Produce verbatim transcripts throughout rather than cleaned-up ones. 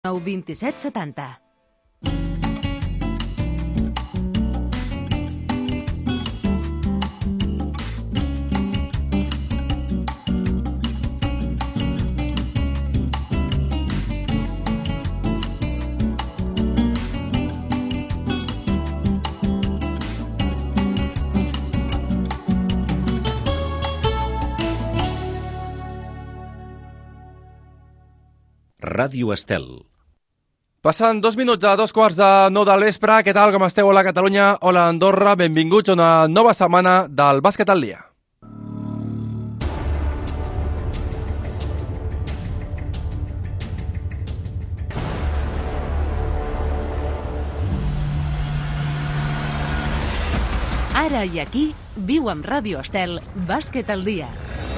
nou vint-i-set setanta. Ràdio Estel. Passant dos minuts a dos quarts de nou del vespre. Què tal, com esteu? Hola Catalunya, hola Andorra, benvinguts a una nova setmana del Bàsquet al Dia. Ara i aquí, viu amb Ràdio Estel, Bàsquet al Dia.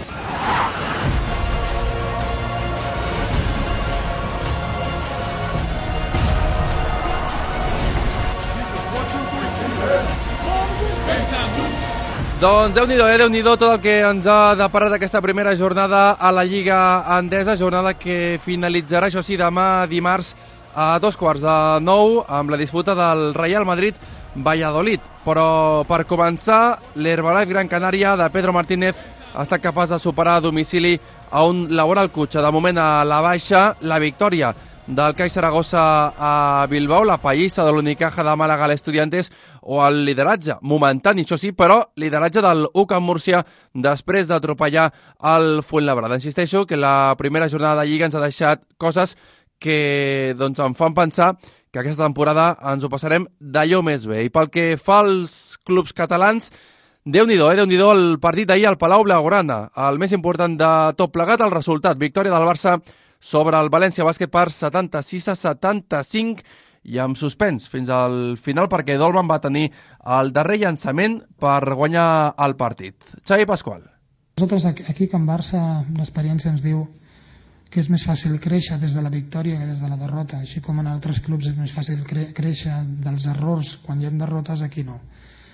Doncs Déu-n'hi-do, eh? Déu-n'hi-do tot el que ens ha deparat aquesta primera jornada a la Lliga Endesa, jornada que finalitzarà, això sí, demà dimarts a dos quarts de nou amb la disputa del Real Madrid-Valladolid. Però per començar, l'Herbalife Gran Canària de Pedro Martínez ha estat capaç de superar a domicili a un Laboral Cutxa. De moment a la baixa, la victòria del CAI Saragossa a Bilbao, la pallissa de l'Unicaja de Màlaga a l'Estudiantes o el lideratge momentani, això sí, però lideratge del U C A M Múrcia després d'atropellar el Fuenlabrada. Insisteixo que la primera jornada de Lliga ens ha deixat coses que doncs, em fan pensar que aquesta temporada ens ho passarem d'allò més bé. I pel que fa als clubs catalans, Déu-n'hi-do, eh? Déu-n'hi-do el partit d'ahir al Palau Blaugrana. El més important de tot plegat, el resultat. Victòria del Barça sobre el València Bàsquet per setanta-sis a setanta-cinc i amb suspens fins al final perquè Dolman va tenir el darrer llançament per guanyar el partit. Xavi Pasqual. Nosaltres aquí, Can Barça, l'experiència ens diu que és més fàcil créixer des de la victòria que des de la derrota, així com en altres clubs és més fàcil cre créixer dels errors quan hi ha derrotes, aquí no.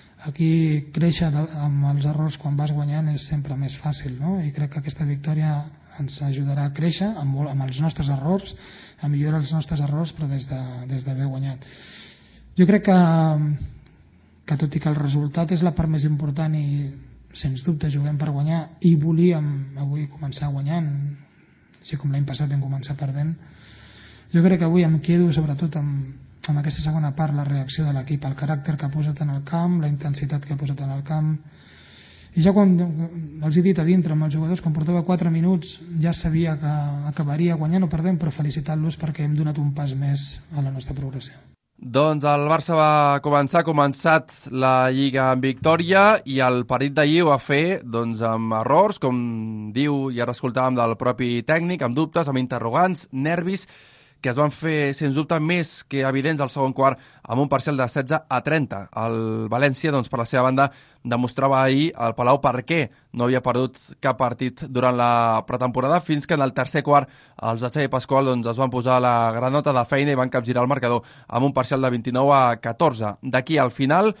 Aquí créixer amb els errors quan vas guanyant és sempre més fàcil, no? I crec que aquesta victòria ens ajudarà a créixer amb, amb els nostres errors, a millorar els nostres errors, però des d'haver de, des d'haver guanyat. Jo crec que, que tot i que el resultat és la part més important i sens dubte juguem per guanyar i volíem avui començar guanyant, així com l'any passat vam començar perdent, jo crec que avui em quedo sobretot amb, amb aquesta segona part, la reacció de l'equip, el caràcter que ha posat en el camp, la intensitat que ha posat en el camp. I ja quan els he dit a dintre amb els jugadors, quan portava quatre minuts, ja sabia que acabaria guanyant o perdent, però felicitant-los perquè hem donat un pas més a la nostra progressió. Doncs el Barça va començar, ha començat la Lliga amb victòria i el partit d'ahir ho va fer doncs, amb errors, com diu i ara escoltàvem del propi tècnic, amb dubtes, amb interrogants, nervis, que es van fer, sens dubte, més que evidents al segon quart amb un parcial de setze a trenta. El València, doncs, per la seva banda, demostrava ahir al Palau per què no havia perdut cap partit durant la pretemporada, fins que en el tercer quart els de Xavi Pasqual doncs, es van posar la granota de feina i van capgirar el marcador amb un parcial de vint-i-nou a catorze. D'aquí al final,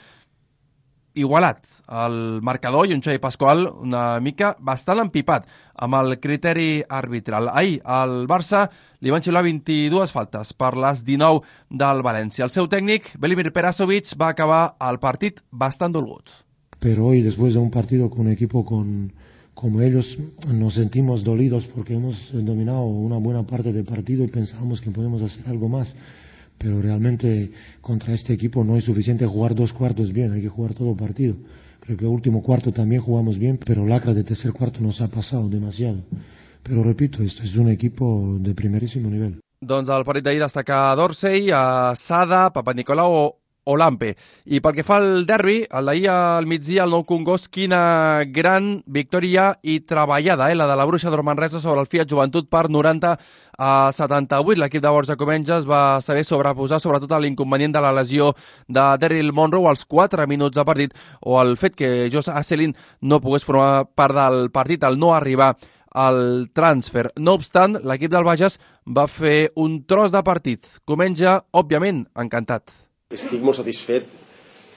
igualat el marcador i un Xavi Pasqual una mica bastant empipat amb el criteri arbitral. Ahir al Barça li van xiular vint-i-dues faltes per les dinou del València. El seu tècnic, Velimir Perasovic, va acabar el partit bastant dolgut. Pero hoy, después de un partido con un equipo con, como ellos, nos sentimos dolidos porque hemos dominado una buena parte del partido y pensábamos que podemos hacer algo más. Pero realmente contra este equipo no es suficiente jugar dos cuartos bien, hay que jugar todo partido. Creo que el último cuarto también jugamos bien, pero lacra de tercer cuarto nos ha pasado demasiado. Pero repito, esto es un equipo de primerísimo nivel. Doncs el partit d'ahir destaca Dorsey, a Sada, Papanicolaou o Olampe. I pel que fa al derbi, el d'ahir al migdia, el Nou Congost, quina gran victòria i treballada, eh? La de la Bruixa de Manresa sobre el Fiat Joventut per noranta a setanta-vuit. L'equip de Borja Comenges va saber sobreposar sobretot l'inconvenient de la lesió de Daryl Monroe als quatre minuts de partit o el fet que Josh Asselin no pogués formar part del partit al no arribar al transfer. No obstant, l'equip del Bages va fer un tros de partit. Comenge, òbviament, encantat. Estic molt satisfet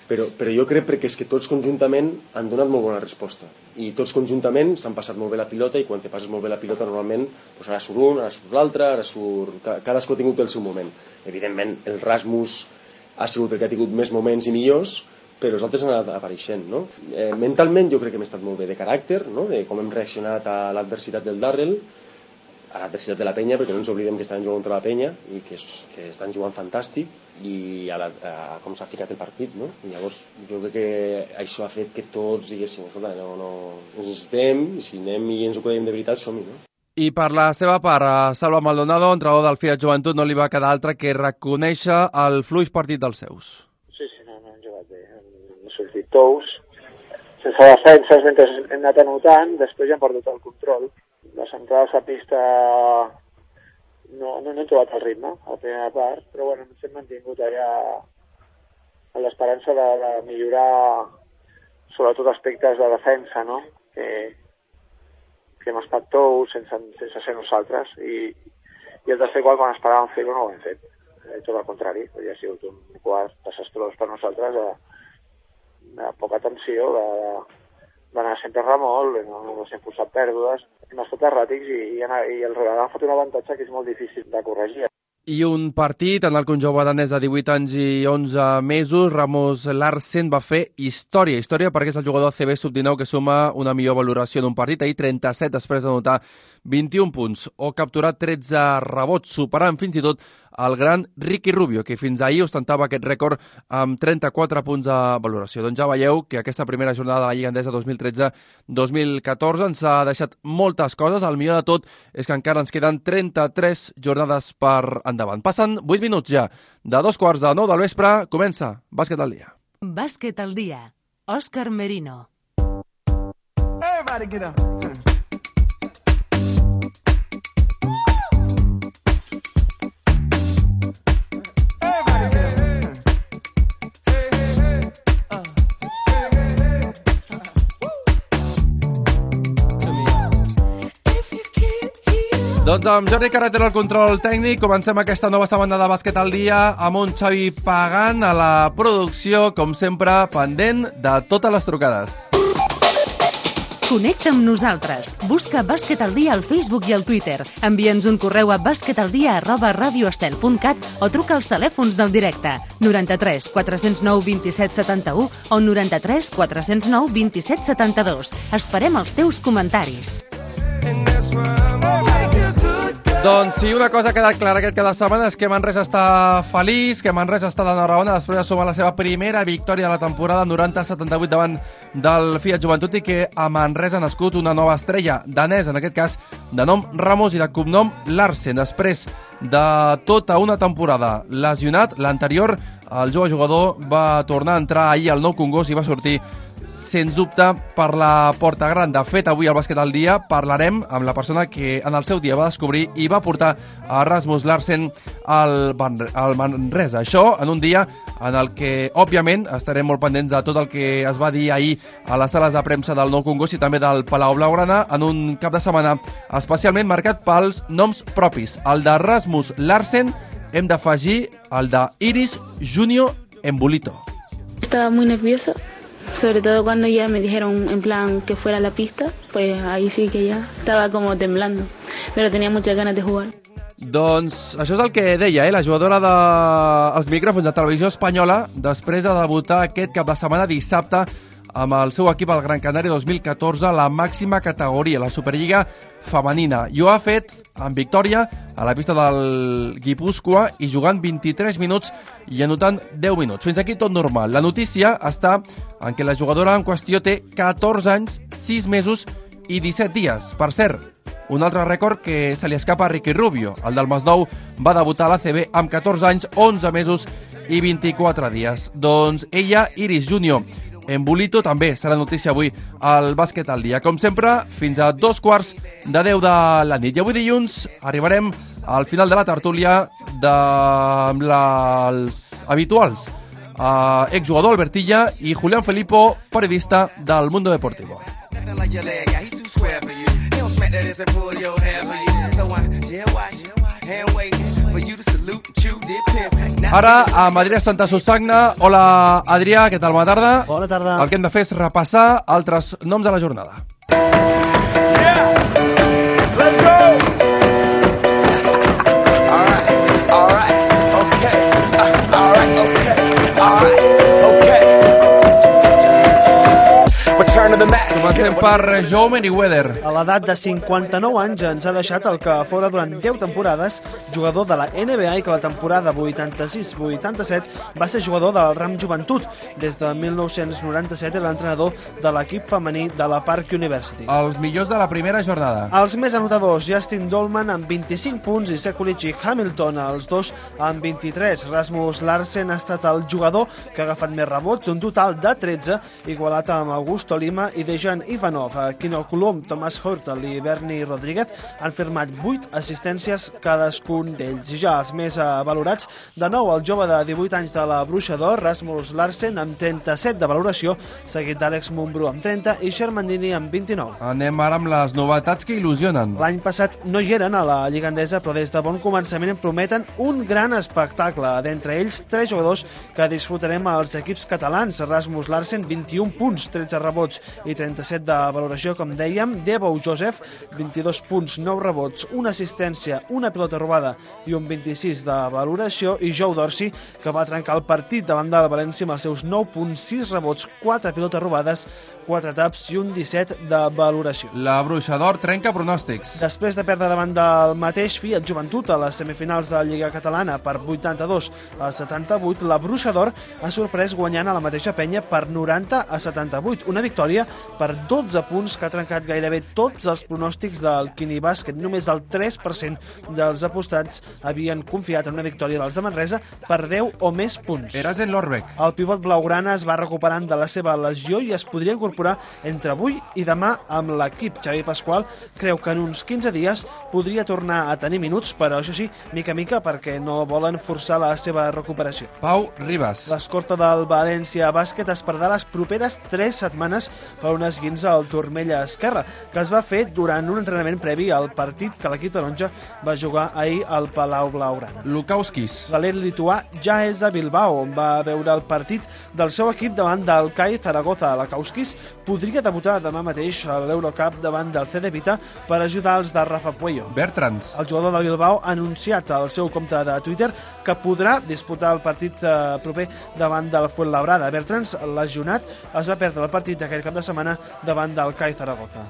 però, però jo crec que és que tots conjuntament han donat molt bona resposta i tots conjuntament s'han passat molt bé la pilota i quan te passes molt bé la pilota normalment doncs ara surt un, ara surt l'altre, ara surt... cadascú ha tingut el seu moment. Evidentment el Rasmus ha sigut el que ha tingut més moments i millors, però els altres han anat apareixent, no? Eh, mentalment jo crec que hem estat molt bé de caràcter, no? De com hem reaccionat a l'adversitat del Darrell, a l'adversitat de la penya, perquè no ens oblidem que estaven jugant contra la penya i que, és, que estan jugant fantàstic i a, la, a com s'ha ficat el partit, no? I llavors jo crec que això ha fet que tots diguéssim, escolta, no, no, ens estem, i si anem i ens ho creiem de veritat, som-hi, no? I per la seva part, a Salva Maldonado, entrenador del Fiat Joventut, no li va quedar altre que reconèixer el fluix partit dels seus. Sí, sí, no, no hem jugat bé. Hem sortit tous, sense defenses mentre hem anat anotant, després ja hem perdut el control. Les entrades a pista no, no, no hem trobat el ritme a la primera part, però bueno, ens hem mantingut allà amb l'esperança de, de millorar sobretot aspectes de defensa, no? Que, que hem estat tous sense, sense ser nosaltres i, i el tercer quart quan esperàvem fer-ho no ho hem fet. Eh, tot el contrari, ja ha sigut un quart desastrós per nosaltres de, de poca tensió, de, de d'anar sempre a remol, no, no s'han posat pèrdues, hem estat erràtics i, i, i el Real ha fet un avantatge que és molt difícil de corregir. I un partit en el conjunt danès de divuit anys i onze mesos, Rasmus Larsen va fer història. Història perquè és el jugador C B sub dinou que suma una millor valoració d'un partit. Ahir trenta-set després d'anotar vint-i-un punts o capturar tretze rebots, superant fins i tot el gran Ricky Rubio, que fins ahir ostentava aquest rècord amb trenta-quatre punts de valoració. Doncs ja veieu que aquesta primera jornada de la Lliga Endesa dos mil tretze dos mil catorze ens ha deixat moltes coses. El millor de tot és que encara ens queden trenta-tres jornades per endavant. Passen vuit minuts ja. De dos quarts de nou del vespre comença Bàsquet al dia. Bàsquet al dia. Òscar Merino. Everybody get up. Doncs amb Jordi Carreter al control tècnic comencem aquesta nova setmana de Bàsquet al dia amb un Xavi Pagan a la producció, com sempre, pendent de totes les trucades. Connecta amb nosaltres. Busca Bàsquet al dia al Facebook i al Twitter. Envia'ns un correu a basquetaldia arroba radioestel punt cat o truca als telèfons del directe noranta-tres quatre zero nou vint-i-set setanta-u o noranta-tres quatre zero nou vint-i-set setanta-dos. Esperem els teus comentaris. Doncs si una cosa ha quedat clara aquest cada setmana és que Manresa està feliç, que Manresa està d'enhorabona després de sumar la seva primera victòria de la temporada noranta a setanta-vuit davant del Fiat Joventut i que a Manresa ha nascut una nova estrella danesa, en aquest cas de nom Ramos i de cognom Larsen. Després de tota una temporada lesionat, l'anterior, el jove jugador va tornar a entrar ahir al Nou Congost i va sortir sens dubte per la porta gran. De fet, avui al Bàsquet al dia parlarem amb la persona que en el seu dia va descobrir i va portar a Rasmus Larsen al, al Manresa. Això en un dia en el que, òbviament, estarem molt pendents de tot el que es va dir ahir a les sales de premsa del Nou Congost i també del Palau Blaugrana, en un cap de setmana especialment marcat pels noms propis. El de Rasmus Larsen, hem d'afegir el de Iris Junior Embulito. Estaba muy nervioso. Sobre todo cuando ya me dijeron en plan que fuera a la pista, pues ahí sí que ya estaba como temblando, pero tenía muchas ganas de jugar. Doncs això és el que deia, eh, la jugadora dels de... micròfons de Televisió Espanyola després de debutar aquest cap de setmana dissabte amb el seu equip al Gran Canària dos mil catorze, la màxima categoria, la Superliga femenina. I ho ha fet amb victòria a la pista del Guipúscoa i jugant vint-i-tres minuts i anotant deu minuts. Fins aquí tot normal. La notícia està en què la jugadora en qüestió té catorze anys, sis mesos i disset dies. Per cert, un altre rècord que se li escapa a Ricky Rubio. El del Masnou va debutar a l'A C B amb catorze anys, onze mesos i vint-i-quatre dies. Doncs ella, Iris Junior Embulito, també serà notícia avui al Bàsquet al dia. Com sempre, fins a dos quarts de deu de la nit. I avui dilluns arribarem al final de la tertúlia de la... els habituals. Uh, exjugador Albertilla i Julián Filippo, periodista del Mundo Deportivo. Ara, amb Adrià Santa Susanna. Hola, Adrià, què tal? Bona tarda. Bona tarda. El que hem de fer és repassar altres noms de la jornada. Yeah! Let's go! All right, all right, okay. Uh, all right, okay. All right, okay. Return to the Mac. Comencem per Joe Merriweather. A l'edat de cinquanta-nou anys ens ha deixat el que fora durant deu temporades jugador de la N B A i que la temporada vuitanta-sis vuitanta-set va ser jugador del Ram Joventut. Des de mil nou-cents noranta-set era l'entrenador de l'equip femení de la Park University. Els millors de la primera jornada. Els més anotadors, Justin Dolman amb vint-i-cinc punts i Sekulic i Hamilton, els dos amb vint-i-tres. Rasmus Larsen ha estat el jugador que ha agafat més rebots, un total de tretze, igualat amb Augusto Lima i Dejan Ivanov. Kino Coulomb, Thomas Hurtel i Bernie Rodríguez han firmat vuit assistències cadascun d'ells. I ja els més eh, valorats, de nou el jove de divuit anys de la Bruixa d'Or, Rasmus Larsen, amb trenta-set de valoració, seguit d'Àlex Mumbrú amb trenta i Shermandini amb vint-i-nou. Anem ara amb les novetats que il·lusionen. L'any passat no hi eren a la Lliga Endesa, però des de bon començament prometen un gran espectacle. D'entre ells, tres jugadors que disfrutarem als equips catalans. Rasmus Larsen, vint-i-un punts, tretze rebots i trenta-set de valoració, com dèiem. Debo Joseph, vint-i-dos punts, nou rebots, una assistència, una pilota robada i un vint-i-sis de valoració. I Joe Dorsey, que va trencar el partit davant del València amb els seus nou punts, sis rebots, quatre pilotes robades, quatre taps i un disset de valoració. La Bruixa d'Or trenca pronòstics. Després de perdre davant del mateix Fiat Joventut a les semifinals de la Lliga Catalana per vuitanta-dos a setanta-vuit, la Bruixa d'Or ha sorprès guanyant a la mateixa penya per noranta a setanta-vuit. Una victòria per dotze punts que ha trencat gairebé tots els pronòstics del Quini Bàsquet. Només el tres per cent dels apostats havien confiat en una victòria dels de Manresa per deu o més punts. Erasen Lorbeck. El pivot blaugrana es va recuperant de la seva lesió i es podria incorporar entre avui i demà amb l'equip. Xavi Pasqual creu que en uns quinze dies podria tornar a tenir minuts, però això sí, mica mica, perquè no volen forçar la seva recuperació. Pau Ribas. L'escorta del València Bàsquet es perdrà les properes tres setmanes per un esguince al turmell esquerre, que es va fer durant un entrenament previ al partit que l'equip taronja va jugar ahir al Palau Blaugrana. Lukauskis. L'aler lituà ja és a Bilbao, on va veure el partit del seu equip davant del C A I Zaragoza. Lukauskis podria debutar demà mateix a l'Eurocup davant del C D Vita per ajudar els de Rafa Puello. Bertrands. El jugador de Bilbao ha anunciat al seu compte de Twitter que podrà disputar el partit eh, proper davant del Fuenlabrada. Bertrands, lesionat, es va perdre el partit aquest cap de setmana davant del C A I Zaragoza.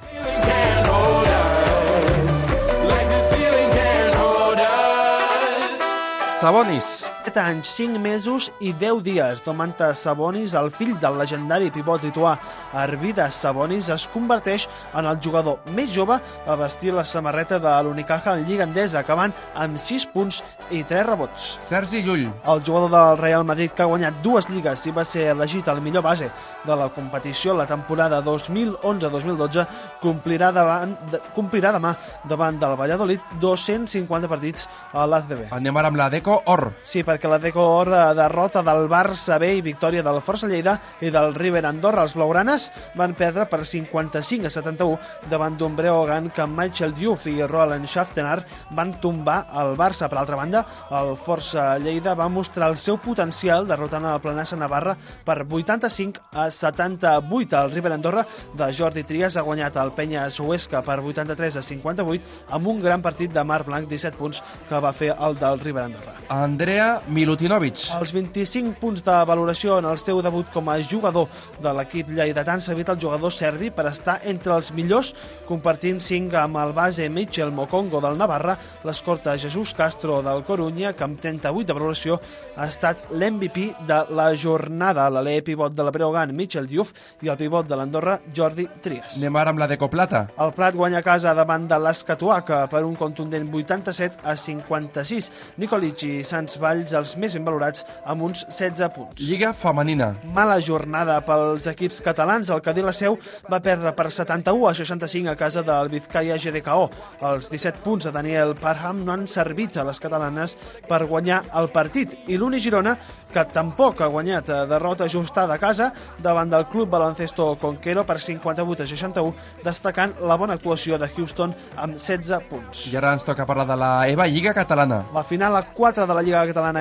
Sabonis. set anys, cinc mesos i deu dies. Domantas Sabonis, el fill del legendari pivot lituà Arvydas Sabonis, es converteix en el jugador més jove a vestir la samarreta de l'Unicaja en Lliga Endesa, acabant amb sis punts i tres rebots. Sergi Llull. El jugador del Real Madrid, que ha guanyat dues lligues i va ser elegit el millor base de la competició la temporada dos mil onze dos mil dotze, complirà, davant, de, complirà demà davant del Valladolid dos-cents cinquanta partits a l'A C B. Anem ara amb la Deco Or. Sí, perquè la Deco Or, derrota del Barça B i victòria del Força Lleida i del River Andorra. Els blaugranes van perdre per cinquanta-cinc a setanta-u davant d'un Breogán que Michael Diouf i Roland Schaftenar van tombar el Barça. Per altra banda, el Força Lleida va mostrar el seu potencial derrotant el Planassa Navarra per vuitanta-cinc a setanta-vuit. El River Andorra de Jordi Trias ha guanyat el Penya Suesca per vuitanta-tres a cinquanta-vuit amb un gran partit de Marc Blanc, disset punts, que va fer el del River Andorra. Andrea Milutinovic. Els vint-i-cinc punts de valoració en el seu debut com a jugador de l'equip lleidatà han servit al jugador serbi per estar entre els millors, compartint cinc amb el base Michel Mokongo del Navarra, l'escorta Jesús Castro del Corunya, que amb trenta-vuit de valoració ha estat l'M V P de la jornada. L'alè pivot de la Breogán, Michel Diouf, i el pivot de l'Andorra, Jordi Trias. Anem ara amb la Deco Plata. El Prat guanya a casa davant de l'Escatuaca per un contundent vuitanta-set a cinquanta-sis. Nikolic i Sants Valls, els més ben valorats, amb uns setze punts. Lliga femenina. Mala jornada pels equips catalans. El Cadí la Seu va perdre per setanta-u a seixanta-cinc a casa del Vizcaya G D K O. Els disset punts de Daniel Parham no han servit a les catalanes per guanyar el partit. I l'Uni Girona, que tampoc ha guanyat, derrota ajustada a casa davant del Club Baloncesto Conquero per cinquanta-vuit a seixanta-u, destacant la bona actuació de Houston amb setze punts. I ara ens toca parlar de la EVA Lliga Catalana. La final a quatre de la Lliga Catalana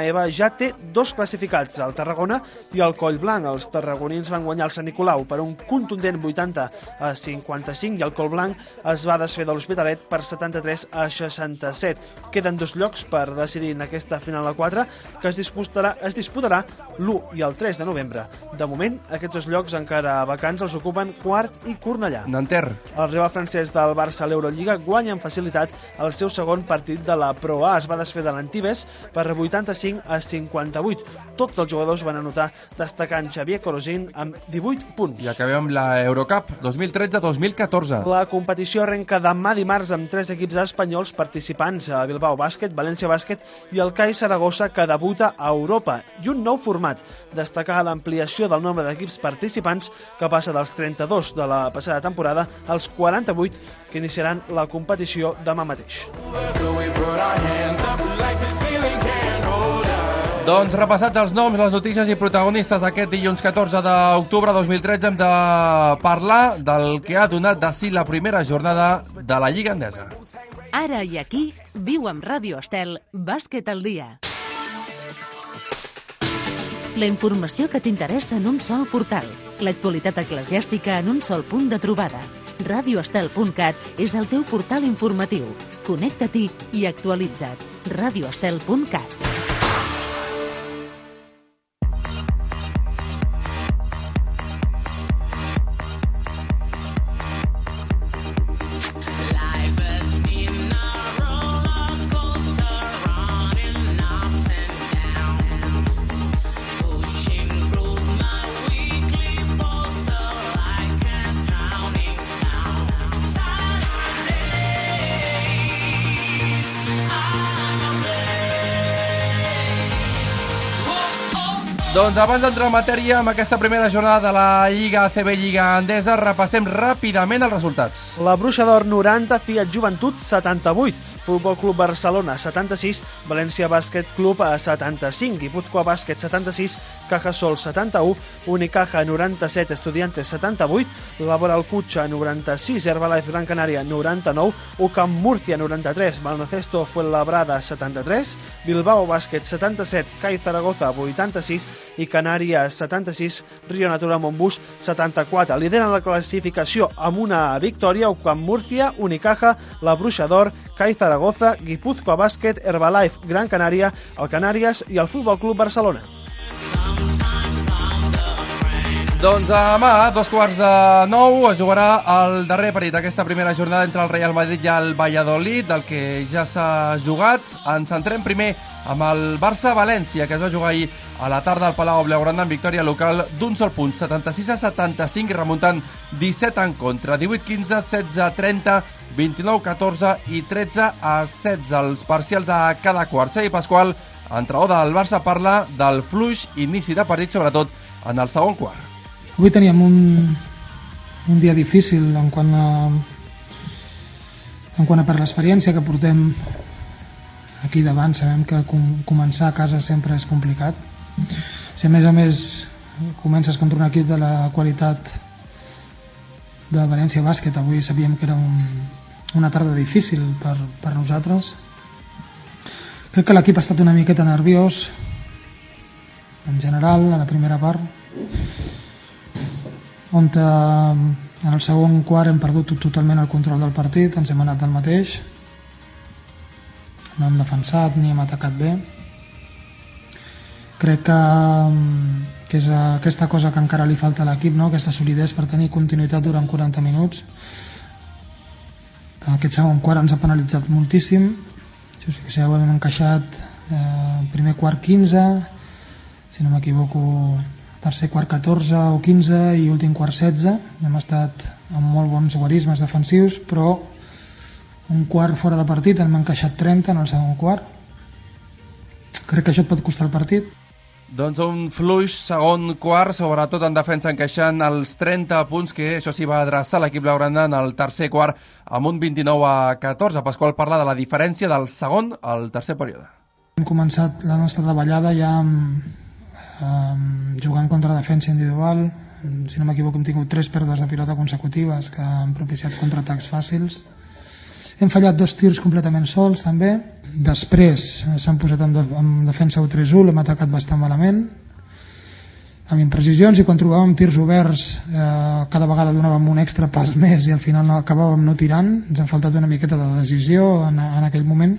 zona EVA ja té dos classificats, el Tarragona i el Collblanc. Els tarragonins van guanyar el Sant Nicolau per un contundent vuitanta a cinquanta-cinc i el Collblanc es va desfer de l'Hospitalet per setanta-tres a seixanta-set. Queden dos llocs per decidir en aquesta final a quatre que es disputarà, es disputarà l'u i el tres de novembre. De moment, aquests dos llocs encara vacants els ocupen Quart i Cornellà. Nanter. El rival francès del Barça a l'Eurolliga guanya amb facilitat el seu segon partit de la Pro A. Es va desfer de l'Antibes per vuitanta-cinc a cinquanta-vuit. Tots els jugadors van anotar, destacant Xavier Corosín amb divuit punts. I acabem amb la Eurocup dos mil tretze dos mil catorze. La competició arrenca demà dimarts amb tres equips espanyols participants, a Bilbao Bàsquet, València Bàsquet i el C A I Saragossa, que debuta a Europa. I un nou format, destacar l'ampliació del nombre d'equips participants, que passa dels trenta-dos de la passada temporada als quaranta-vuit, que iniciaran la competició demà mateix. Doncs repassats els noms, les notícies i protagonistes d'aquest dilluns catorze d'octubre de dos mil tretze, hem de parlar del que ha donat de si la primera jornada de la Lliga Endesa. Ara i aquí, viu amb Ràdio Estel, Bàsquet al dia. La informació que t'interessa en un sol portal. L'actualitat eclesiàstica en un sol punt de trobada. radio estel punt cat és el teu portal informatiu. Connecta-t'hi i actualitza't. radio estel punt cat. Doncs abans d'entrar en matèria amb aquesta primera jornada de la Lliga A C B Lliga Endesa, repassem ràpidament els resultats. La Bruixa d'Or noranta, Fiat Joventut setanta-vuit, Futbol Club Barcelona setanta-sis, València Bàsquet Club a setanta-cinc, Guipúzcoa Bàsquet setanta-sis, Cajasol setanta-u, Unicaja noranta-set, Estudiantes setanta-vuit, Laboral Cutxa noranta-sis, Herbalife Gran Canària noranta-nou, UCAM Murcia noranta-tres, Baloncesto Fuenlabrada setanta-tres, Bilbao Bàsquet setanta-set, C A I Zaragoza vuitanta-sis i Canàries setanta-sis, Rio Natura Montbus setanta-quatre. Lideren la classificació amb una victòria UCAM Murcia, Unicaja, la Bruixa d'Or, C A I Zaragoza, Guipúzcoa Bàsquet, Herbalife Gran Canària, el Canàries i el Futbol Club Barcelona. Doncs demà, a dos quarts de nou, es jugarà el darrer partit d'aquesta primera jornada entre el Real Madrid i el Valladolid, del que ja s'ha jugat. Ens centrem primer amb el Barça-València, que es va jugar ahir a la tarda al Palau Blaugrana en victòria local d'un sol punt, setanta-sis a setanta-cinc, i remuntant disset en contra, divuit quinze, setze trenta, vint-i-nou catorze i tretze a setze, els parcials de cada quart. Xavi Pasqual, entrenador del Barça, parla del fluix inici de partit, sobretot en el segon quart. Avui teníem un, un dia difícil en quant a, en quant a per l'experiència que portem aquí davant. Sabem que com, començar a casa sempre és complicat. Si a més a més comences contra un equip de la qualitat de València Bàsquet, avui sabíem que era un, una tarda difícil per, per nosaltres. Crec que l'equip ha estat una miqueta nerviós en general a la primera part, on en el segon quart hem perdut totalment el control del partit, ens hem anat del mateix, no hem defensat ni hem atacat bé. Crec que, que és aquesta cosa que encara li falta a l'equip, no? Aquesta solidesa per tenir continuïtat durant quaranta minuts. Aquest segon quart ens ha penalitzat moltíssim. Si us fixeu, hem encaixat eh, primer quart quinze, si no m'equivoco tercer quart catorze o quinze i últim quart setze. Hem estat amb molt bons guarismes defensius, però un quart fora de partit hem encaixat trenta en el segon quart. Crec que això et pot costar el partit. Doncs un fluix segon quart, sobretot en defensa, encaixant els trenta punts, que això s'hi va adreçar l'equip blaugrana en el tercer quart amb un vint-i-nou a catorze. Pasqual parla de la diferència del segon al tercer període. Hem començat la nostra davallada ja amb, amb, jugant contra defensa individual. Si no m'equivoco, hem tingut tres pèrdues de pilota consecutives que han propiciat contraatacs fàcils. Hem fallat dos tirs completament sols també. Després s'han posat en, de, en defensa u tres u, l'hem atacat bastant malament amb imprecisions, i quan trobàvem tirs oberts eh, cada vegada donàvem un extra pas més i al final no, acabàvem no tirant. Ens ha faltat una miqueta de decisió en, en aquell moment,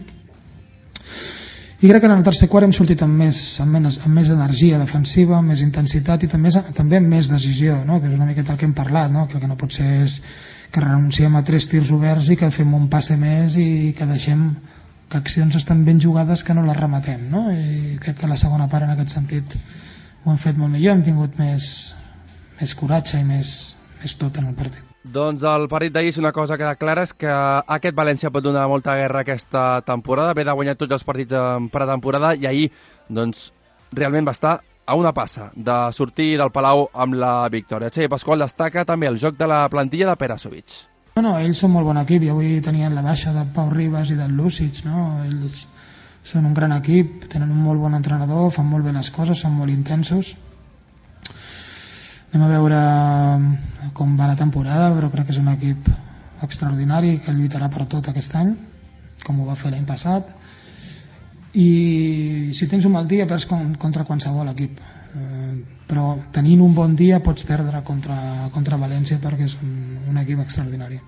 i crec que en el tercer quart hem sortit amb més, amb més, amb més energia defensiva, amb més intensitat i també, també amb més decisió, no? Que és una miqueta el que hem parlat, no? Que el que no pot ser és que renunciem a tres tirs oberts i que fem un passe més i que deixem que accions estan ben jugades que no les rematem, no? I crec que la segona part en aquest sentit ho hem fet molt millor, hem tingut més, més coratge i més, més tot en el partit. Doncs el partit d'ahir, una cosa que queda clara és que aquest València pot donar molta guerra aquesta temporada, ve de guanyar tots els partits en pretemporada i ahir doncs, realment va estar a una passa de sortir del Palau amb la victòria. Xavi Pasqual destaca també el joc de la plantilla de Perasovic. Bueno, ells són molt bon equip i avui tenien la baixa de Pau Ribas i del Lucic, no? Ells són un gran equip, tenen un molt bon entrenador, fan molt bé les coses, són molt intensos. Anem a veure com va la temporada, però crec que és un equip extraordinari que lluitarà per tot aquest any, com ho va fer l'any passat. I si tens un mal dia perds contra qualsevol equip, eh, però tenint un bon dia pots perdre contra, contra València perquè és un, un equip extraordinari.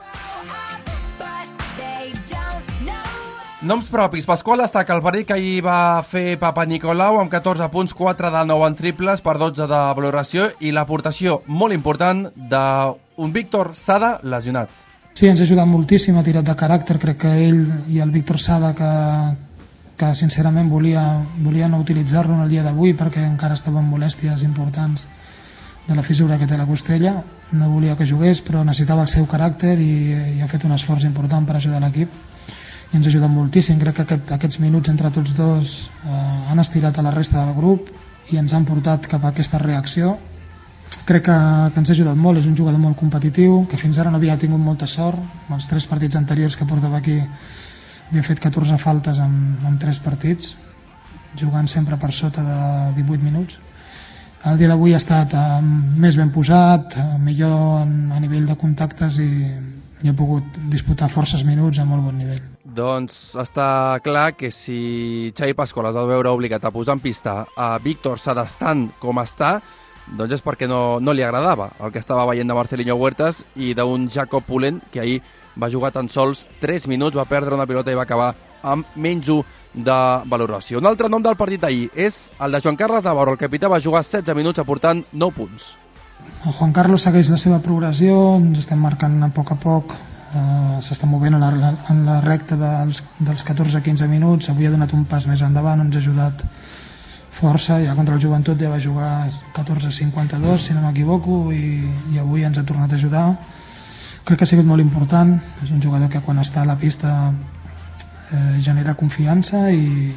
Noms propis. Pasqual destaca el partit que ahir va fer Papa Nicolau amb catorze punts, quatre de nou en triples per dotze de valoració i l'aportació molt important d'un Víctor Sada lesionat. Sí, ens ha ajudat moltíssim, ha tirat de caràcter. Crec que ell i el Víctor Sada que, que sincerament volia, volia no utilitzar-lo en el dia d'avui perquè encara estava amb molèsties importants de la fissura que té la costella, no volia que jugués però necessitava el seu caràcter i, i ha fet un esforç important per ajudar l'equip i ens ha ajudat moltíssim. Crec que aquest, aquests minuts entre tots dos eh, han estirat a la resta del grup i ens han portat cap a aquesta reacció. Crec que, que ens ha ajudat molt, és un jugador molt competitiu que fins ara no havia tingut molta sort. En els tres partits anteriors que portava aquí havia fet catorze faltes en, en tres partits, jugant sempre per sota de divuit minuts. El dia d'avui ha estat eh, més ben posat, eh, millor en, a nivell de contactes i, i ha pogut disputar forces minuts a molt bon nivell. Doncs està clar que si Xavi Pasqual es va veure obligat a posar en pista a Víctor Sada estant com està, doncs és perquè no, no li agradava el que estava veient de Marcelinho Huertas i d'un Jacob Pulent que ahir va jugar tan sols tres minuts, va perdre una pilota i va acabar amb menys un de valoració. Un altre nom del partit d'ahir és el de Joan Carles Navarro. El capità va jugar setze minuts aportant nou punts. El Juan Carlos segueix la seva progressió, ens estem marcant a poc a poc. Uh, s'està movent en la, en la recta dels, dels catorze a quinze minuts. Avui ha donat un pas més endavant, ens ha ajudat força, ja contra el Joventut ja va jugar catorze cinquanta-dos si no m'equivoco i, i avui ens ha tornat a ajudar. Crec que ha sigut molt important, és un jugador que quan està a la pista eh, genera confiança i,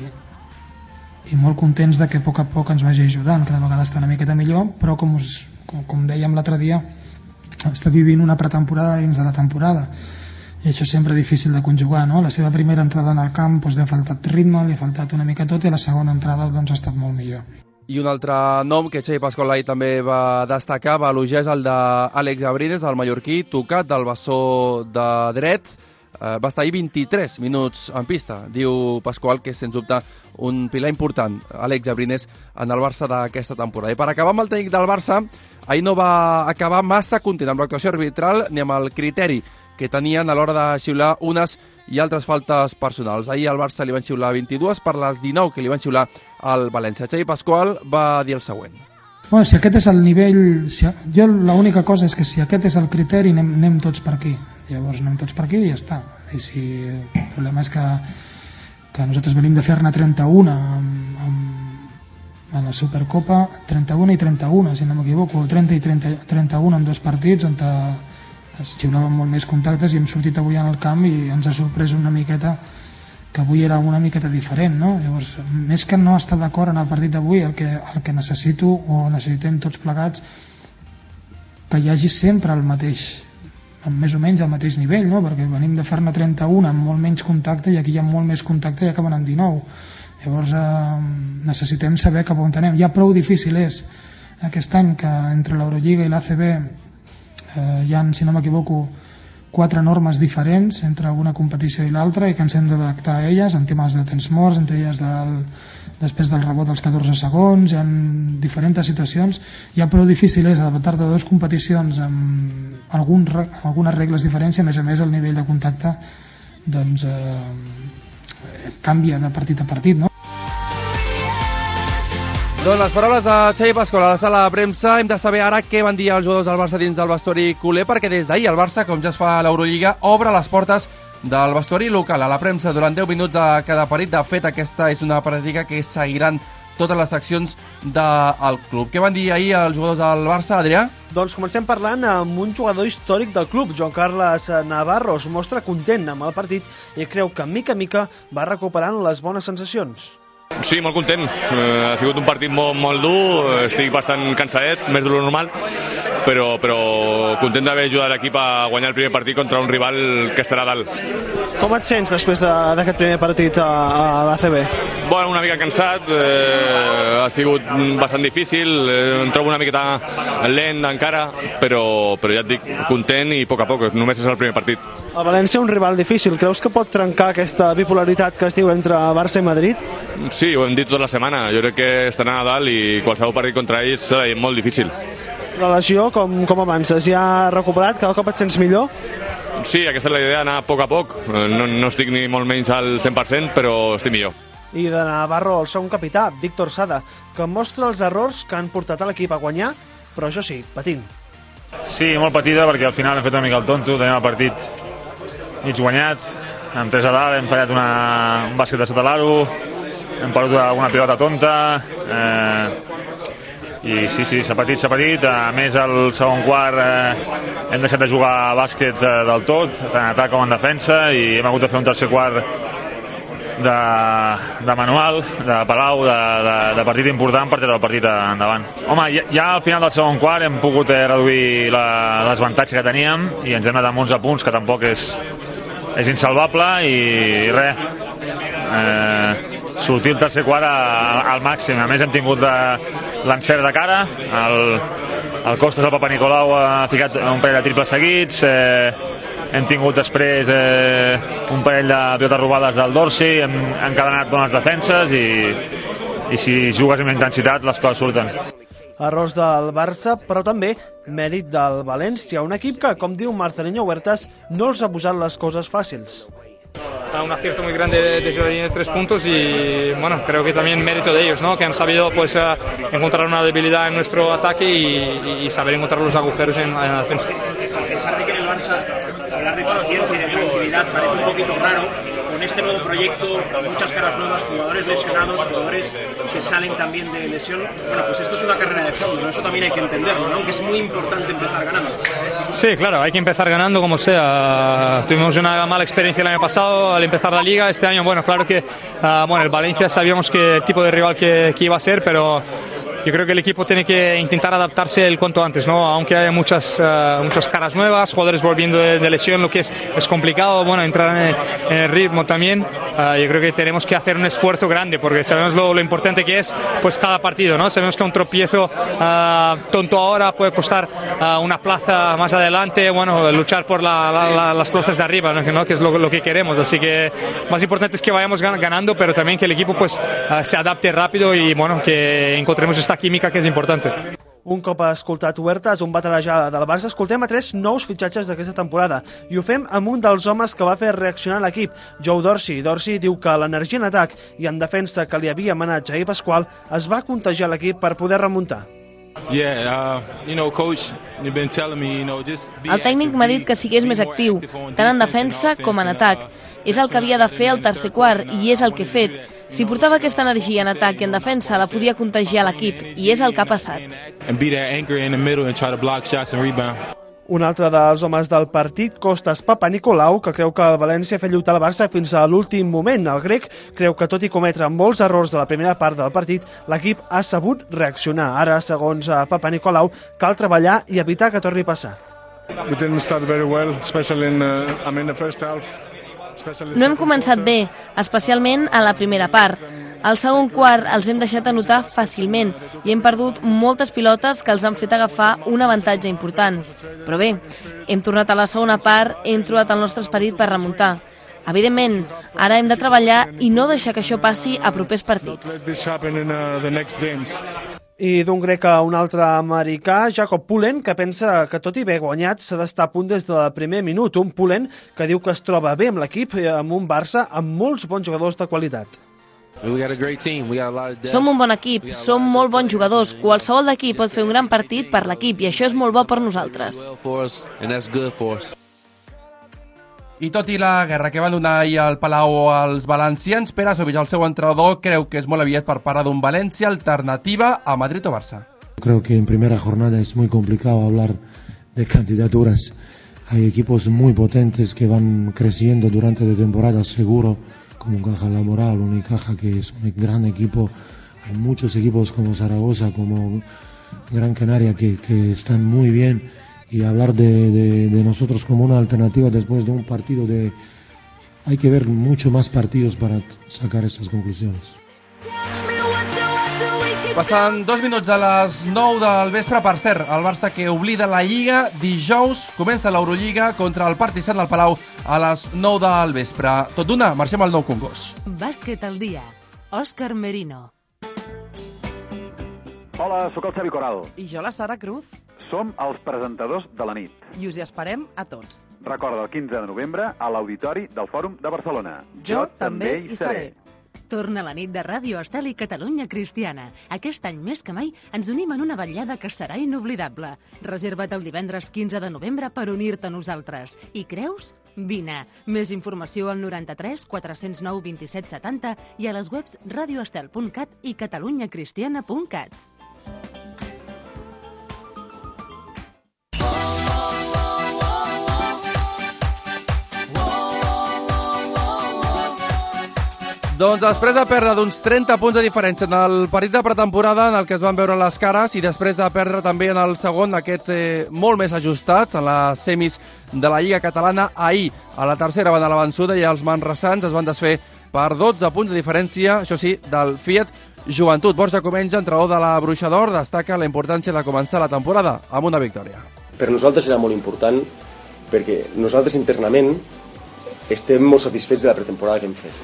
i molt contents de que a poc a poc ens vagi ajudant, cada vegada està una miqueta millor, però com, us, com, com dèiem l'altre dia està vivint una pretemporada dins de la temporada i això és sempre difícil de conjugar, no? La seva primera entrada en el camp doncs, li ha faltat ritme, li ha faltat una mica tot i la segona entrada doncs, ha estat molt millor. I un altre nom que Xavi Pasqual ahir també va destacar, va elogiar és el d'Àlex Abrines, el mallorquí, tocat del bessó de dret. Eh, va estar ahir vint-i-tres minuts en pista. Diu Pasqual que és sens dubte un pilar important, Àlex Abrines, en el Barça d'aquesta temporada. I per acabar amb el tècnic del Barça, ahir no va acabar massa content amb l'actuació arbitral ni amb el criteri que tenien a l'hora de xiular unes i altres faltes personals. Ahir al Barça li van xiular vint-i-dues per les dinou que li van xiular al València. Xavi Pasqual va dir el següent. Bueno, si aquest és el nivell... Si, jo l'única cosa és que si aquest és el criteri anem, anem tots per aquí. Llavors anem tots per aquí i ja està. I si el problema és que, que nosaltres venim de fer-ne trenta-una amb, amb, a la Supercopa, trenta-una i trenta-una, si no m'equivoco, trenta i trenta, trenta-una en dos partits on es xiulaven molt més contactes i hem sortit avui en el camp i ens ha sorprès una miqueta que avui era una miqueta diferent, no? Llavors, més que no estar d'acord en el partit d'avui, el que, el que necessito o necessitem tots plegats que hi hagi sempre el mateix, amb més o menys al mateix nivell, no? Perquè venim de fer-ne trenta-una amb molt menys contacte i aquí hi ha molt més contacte i acaben amb dinou. Llavors eh, necessitem saber cap on anem. Ja prou difícil és aquest any que entre l'Eurolliga i l'A C B eh, hi ha, si no m'equivoco, quatre normes diferents entre una competició i l'altra i que ens hem d'adaptar a elles en temes de temps morts, entre elles del, després del rebot dels catorze segons, hi ha diferents situacions. Ja prou difícil és adaptar-te a dues competicions amb algun, algunes regles diferents i a més a més el nivell de contacte doncs, eh, canvia de partit a partit, no? Doncs les paraules de Xavi Pasqual a la sala de premsa. Hem de saber ara què van dir els jugadors del Barça dins del vestuari culer, perquè des d'ahir el Barça, com ja es fa a l'Eurolliga, obre les portes del vestuari local a la premsa durant deu minuts a cada parit. De fet, aquesta és una pràctica que seguiran totes les seccions del club. Què van dir ahir els jugadors del Barça, Adrià? Doncs comencem parlant amb un jugador històric del club. Joan Carles Navarro es mostra content amb el partit i creu que mica a mica va recuperant les bones sensacions. Sí, molt content. Eh, ha sigut un partit molt, molt dur, estic bastant cansadet, més de lo normal, però, però content d'haver ajudat l'equip a guanyar el primer partit contra un rival que estarà dalt. Com et sents després d'aquest de, primer partit a, a l'A C B? Bueno, una mica cansat, eh, ha sigut bastant difícil, eh, em trobo una miqueta lent encara, però, però ja et dic, content i a poc a poc, només és el primer partit. El València un rival difícil, creus que pot trencar aquesta bipolaritat que es diu entre Barça i Madrid? Sí, ho hem dit tota la setmana, jo crec que estaran a dalt i qualsevol partit contra ells serà molt difícil. La lesió, com, com avances? Ja has recuperat? Cada cop et sents millor? Sí, aquesta és la idea, anar a poc a poc, no, no estic ni molt menys al cent per cent, però estic millor. I de Navarro, el segon capità, Víctor Sada, que mostra els errors que han portat a l'equip a guanyar, però això sí, patint. Sí, molt patida, perquè al final hem fet una mica el tonto, tenim el partit mig guanyat, amb tres a dalt, hem fallat una, un bàsquet de sota l'aro, hem perdut una pilota tonta, eh, i sí, sí, s'ha patit, s'ha patit, a més el segon quart eh, hem deixat de jugar a bàsquet eh, del tot, tant en atac com en defensa, i hem hagut de fer un tercer quart de, de manual, de Palau, de, de, de partit important per treure el partit endavant. Home, ja, ja al final del segon quart hem pogut eh, reduir l'avantatge que teníem i ens hem anat amb onze punts, que tampoc és, és insalvable, i, i res, eh, sortir el tercer quart a, a, al màxim. A més hem tingut l'encert de cara, el, el Costas, el Papanicolau ha ficat un parell de triples seguits, eh, hem tingut després eh, un parell de pilotes robades del Dorsey, hem encadenat bones defenses i, i si jugues amb intensitat les coses surten. Errors del Barça, però també mèrit del València, un equip que, com diu Marcelinho Huertas, no els ha posat les coses fàcils. Un acierto muy grande desde la línea de tres puntos y bueno, creo que también mérito de ellos, ¿no? Que han sabido pues uh, encontrar una debilidad en nuestro ataque y, y saber encontrar los agujeros en, en la defensa. A pesar de que en el Barça hablar de paciencia y de tranquilidad parece un poquito raro, con este nuevo proyecto, muchas caras nuevas, jugadores lesionados, jugadores que salen también de lesión, bueno, pues esto es una carrera de fondo, ¿no? Eso también hay que entenderlo, ¿no? Aunque es muy importante empezar ganando. Sí, claro, hay que empezar ganando como sea. Tuvimos una mala experiencia el año pasado al empezar la liga. Este año, bueno, claro que uh, bueno, el Valencia sabíamos que el tipo de rival que, que iba a ser, pero yo creo que el equipo tiene que intentar adaptarse el cuanto antes, ¿no? Aunque hay muchas, uh, muchas caras nuevas, jugadores volviendo de, de lesión, lo que es, es complicado, bueno, entrar en el, en el ritmo también. Uh, yo creo que tenemos que hacer un esfuerzo grande porque sabemos lo, lo importante que es pues cada partido, ¿no? Sabemos que un tropiezo uh, tonto ahora puede costar uh, una plaza más adelante, bueno, luchar por la, la, la, las plazas de arriba, ¿no? Que es lo, lo que queremos. Así que más importante es que vayamos ganando, pero también que el equipo pues uh, se adapte rápido y bueno, que encontremos esta química que és important. Un cop ha escoltat Huertas, un batallejar del Barça, escoltem a tres nous fitxatges d'aquesta temporada i ho fem amb un dels homes que va fer reaccionar l'equip, Joe Dorsey. Dorsey diu que l'energia en atac i en defensa que li havia manat Xavi Pasqual es va contagiar l'equip per poder remuntar. Yeah, uh, you know, coach, you've been telling me, you know, just be El tècnic m'ha dit que sigués més actiu, tant en defensa com en atac. És el que havia de fer al tercer quart i és el que he fet. Si portava aquesta energia en atac i en defensa, la podia contagiar l'equip i és el que ha passat. Un altre dels homes del partit, Costas Papanicolau, que creu que el València ha fet lluitar el Barça fins a l'últim moment. El grec creu que, tot i cometre molts errors de la primera part del partit, l'equip ha sabut reaccionar. Ara, segons Papanicolau, cal treballar i evitar que torni a passar. We didn't start very well, especially in, uh, I mean, the first half. No hem començat bé, especialment a la primera part. Al segon quart els hem deixat anotar fàcilment i hem perdut moltes pilotes que els han fet agafar un avantatge important. Però bé, hem tornat a la segona part, hem trobat el nostre esperit per remuntar. Evidentment, ara hem de treballar i no deixar que això passi a propers partits. I d'un grec a un altre americà, Jakob Pullen, que pensa que tot i haver guanyat s'ha d'estar a punt des del primer minut. Un Pullen que diu que es troba bé amb l'equip, amb un Barça amb molts bons jugadors de qualitat. Som un bon equip, som molt bons jugadors. Qualsevol d'aquí pot fer un gran partit per l'equip i això és molt bo per nosaltres. I tot i la guerra que van donar ahir al Palau als valencians, Pere Sovich, el seu entrenador, creu que és molt aviat per parlar d'un València alternativa a Madrid o Barça. Creo que en primera jornada es muy complicado hablar de candidaturas. Hay equipos muy potentes que van creciendo durante la temporada, seguro, como Caja Laboral, Unicaja, que es un gran equipo. Hay muchos equipos como Zaragoza, como Gran Canaria, que, que están muy bien. Y hablar de, de, de nosotros como una alternativa después de un partido de... Hay que ver mucho más partidos para sacar estas conclusiones. Passant dos minuts a les nou del vespre. Per cert, el Barça que oblida la Lliga. Dijous comença l'Eurolliga contra el Partizan al Palau a les nou del vespre. Tot d'una, marxem al nou concurs. Bàsquet al dia. Òscar Merino. Hola, sóc el Xavi Coral. I jo la Sara Cruz. Som els presentadors de la nit. I us hi esperem a tots. Recorda el quinze de novembre a l'Auditori del Fòrum de Barcelona. Jo, jo també hi seré. Torna la nit de Ràdio Estel i Catalunya Cristiana. Aquest any més que mai ens unim en una vetllada que serà inoblidable. Reserva't el divendres quinze de novembre per unir-te a nosaltres. I creus? Vine. Més informació al noranta-tres quatre-cents nou vint-i-set setanta i a les webs radioestel punt cat i catalunyacristiana punt cat. Doncs després de perdre d'uns trenta punts de diferència en el partit de pretemporada en el que es van veure les cares i després de perdre també en el segon, aquest eh, molt més ajustat, en les semis de la Lliga Catalana, ahir a la tercera van a la vençuda i els manresans es van desfer per dotze punts de diferència, això sí, del Fiat Joventut. Borja Comenja, entrenador de la Bruixa d'Or, destaca la importància de començar la temporada amb una victòria. Per nosaltres era molt important perquè nosaltres internament estem molt satisfets de la pretemporada que hem fet.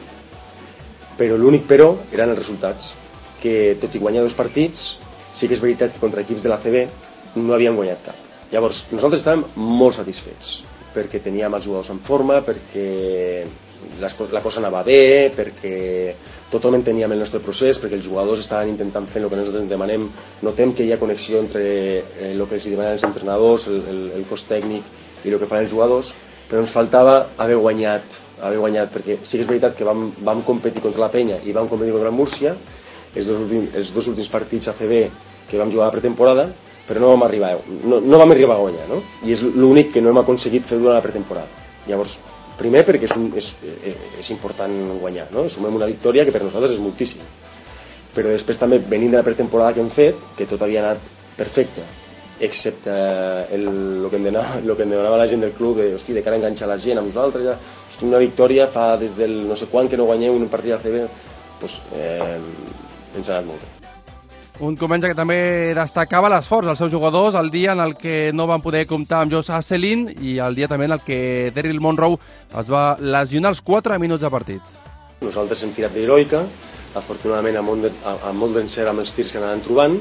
Però l'únic però eren els resultats, que tot i guanyar dos partits, sí que és veritat que contra equips de la C B no havien guanyat cap. Llavors, nosaltres estàvem molt satisfets, perquè teníem els jugadors en forma, perquè la cosa anava bé, perquè tothom enteníem el nostre procés, perquè els jugadors estaven intentant fer el que nosaltres demanem. Notem que hi ha connexió entre el que els demanen els entrenadors, el, el, el cos tècnic i el que fan els jugadors, però ens faltava haver guanyat haver guanyat, perquè sí que és veritat que vam, vam competir contra la Penya i vam competir contra el Múrcia, els dos, últims, els dos últims partits a C B que vam jugar a pretemporada, però no vam arribar, no, no vam arribar a guanyar, no? I és l'únic que no hem aconseguit fer durant la pretemporada. Llavors, primer perquè és, un, és, és important guanyar, no? Sumem una victòria que per nosaltres és moltíssim, però després també venint de la pretemporada que hem fet, que tot havia anat perfecte, excepte el, el, que em demanava, el que em demanava la gent del club de, hosti, de cara a enganxar la gent a nosaltres, ja, hosti, una victòria fa des del no sé quan que no guanyem un partit a C B, doncs eh, ens ha anat molt bé. Un Comenja que també destacava l'esforç dels seus jugadors el dia en el que no van poder comptar amb Josh Asselin i el dia també en el que Daryl Monroe es va lesionar els quatre minuts de partit. Nosaltres hem tirat d'heroica, afortunadament amb molt, amb molt d'encert amb els tirs que anaven trobant,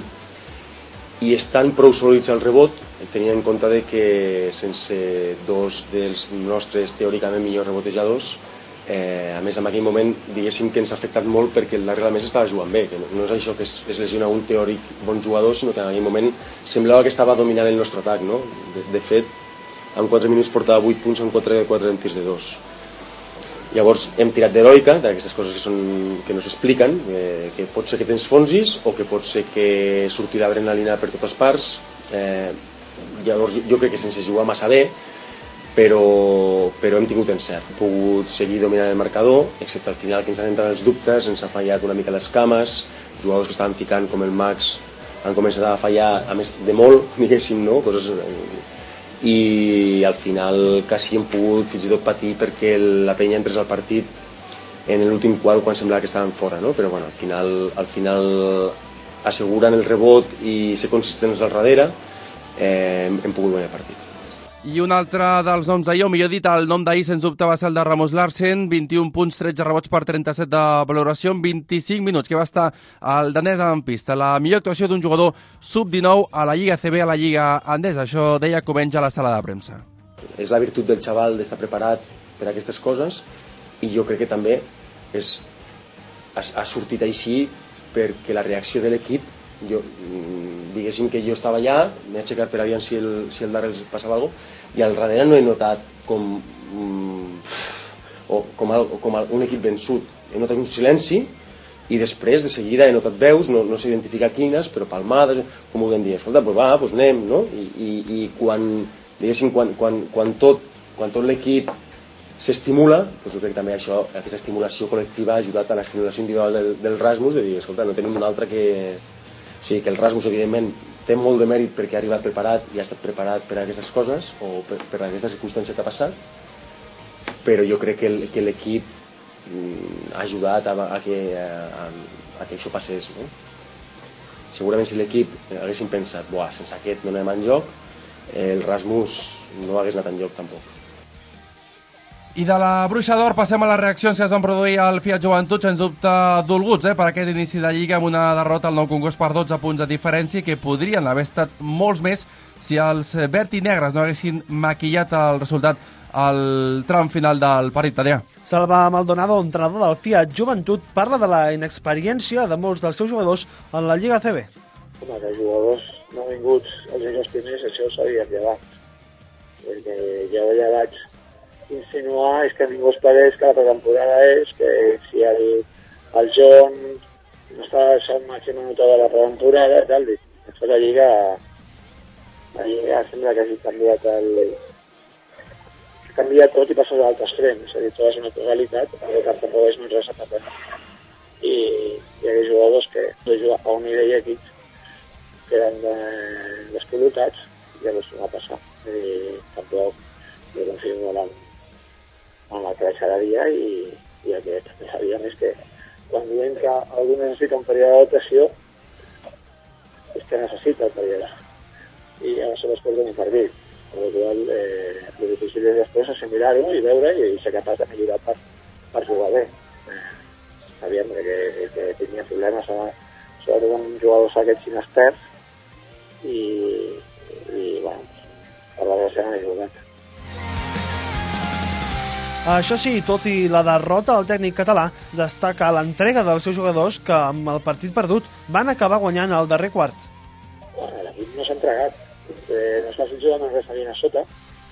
i estan prou sòlids al rebot, tenint en compte de que sense dos dels nostres teòricament millors rebotejadors, eh, a més en aquell moment diguéssim que ens ha afectat molt perquè el darrere més estava jugant bé, que no, no és això que es, es lesiona un teòric bon jugador, sinó que en aquell moment semblava que estava dominant el nostre atac, no? De, de fet, en quatre minuts portava vuit punts en quatre en tirs de dos. Llavors hem tirat d'heroica, d'aquestes coses que, són, que no s'expliquen, eh, que pot ser que t'ensfonsis o que pot ser que surti l'adrenalina per totes parts. Eh, llavors jo crec que sense jugar massa bé, però, però hem tingut encert. Hem pogut seguir dominant el marcador, excepte al final que ens han entrat els dubtes, ens ha fallat una mica les cames, jugadors que estaven ficant com el Max han començat a fallar, a més de molt, diguéssim, no? Coses... i al final quasi hem pogut fins i tot patir perquè la penya entrés al partit en l'últim quart quan semblava que estaven fora, no? Però bueno, al final, al final asseguren el rebot i ser consistents al darrere, eh, hem pogut guanyar el partit. I un altre dels noms d'ahir, o millor dit, el nom d'ahir sens dubte va ser el de Ramos Larsen, vint-i-un punts, tretze rebots per trenta-set de valoració en vint-i-cinc minuts, que va estar el danès en pista. La millor actuació d'un jugador sub dinou a la Lliga A C B, a la Lliga Andesa. Això deia Covenja a la sala de premsa. És la virtut del xaval d'estar preparat per a aquestes coses, i jo crec que també és, ha, ha sortit així perquè la reacció de l'equip, jo, diguéssim que jo estava allà, m'he aixecat per aviam si el, si el darrere passava alguna cosa, i al darrere no he notat com, o com, el, com el, un equip vençut. He notat un silenci i després de seguida he notat veus, no, no sé identificar quines, però palmades, com ho vam dir, escolta, pues va, pues anem, no? I, i, i quan, diguéssim, quan, quan, quan tot, quan tot l'equip s'estimula, doncs jo crec que també això, aquesta estimulació col·lectiva ha ajudat a l'estimulació individual del, del Rasmus, de dir, escolta, no tenim un altre que... O sigui, que el Rasmus, evidentment, té molt de mèrit perquè ha arribat preparat i ha estat preparat per a aquestes coses, o per, per a aquesta circumstància que ha passat, però jo crec que l'equip ha ajudat a, a, que, a, a que això passés, no? Segurament si l'equip haguéssim pensat, buah, sense aquest no anem enlloc, el Rasmus no hagués anat enlloc tampoc. I de la Bruixa d'Or passem a les reaccions que es van produir al Fiat Joventut, sens dubte dolguts, eh, per aquest inici de Lliga amb una derrota al Nou Congost per dotze punts de diferència, que podrien haver estat molts més si els verd i negres no haguessin maquillat el resultat al tram final del partit. Adrià. Salva Maldonado, entrenador del Fiat Joventut, parla de la inexperiència de molts dels seus jugadors en la Lliga A C B. Home, que els jugadors no vinguts els dos primers, això ho sabíem llevat. Perquè jo ja vaig insinuar és que ningú esperés que la pretemporada és que si el, el John no està al màxim anotador de la pretemporada i tal, després la Lliga la Lliga sembla que hagi canviat el ha canviat tot i passa d'altres extrems, és a dir, tot és una realitat, el que tampoc és res a tapar i hi ha jugadors que no juguen a un nivell equips que eren de, descol·locats i llavors no va passar i tampoc jo confio molt en en la creix cada dia i, i el que també sabíem és que quan diem que algú necessita un període d'adaptació és que necessita el període i llavors se les pot venir per dir per la qual eh, el difícil és després assimilar-ho i veure i, i ser capaç de millorar per, per jugar bé eh, sabíem que, que tenia problemes sobretot amb jugadors aquests inexperts i, i bueno, per la gràcia no he jugat. Això sí, tot i la derrota, el tècnic català destaca l'entrega dels seus jugadors que amb el partit perdut van acabar guanyant el darrer quart. Bueno, l'equip no s'ha entregat. Eh, no és fàcil jugar amb res a sota.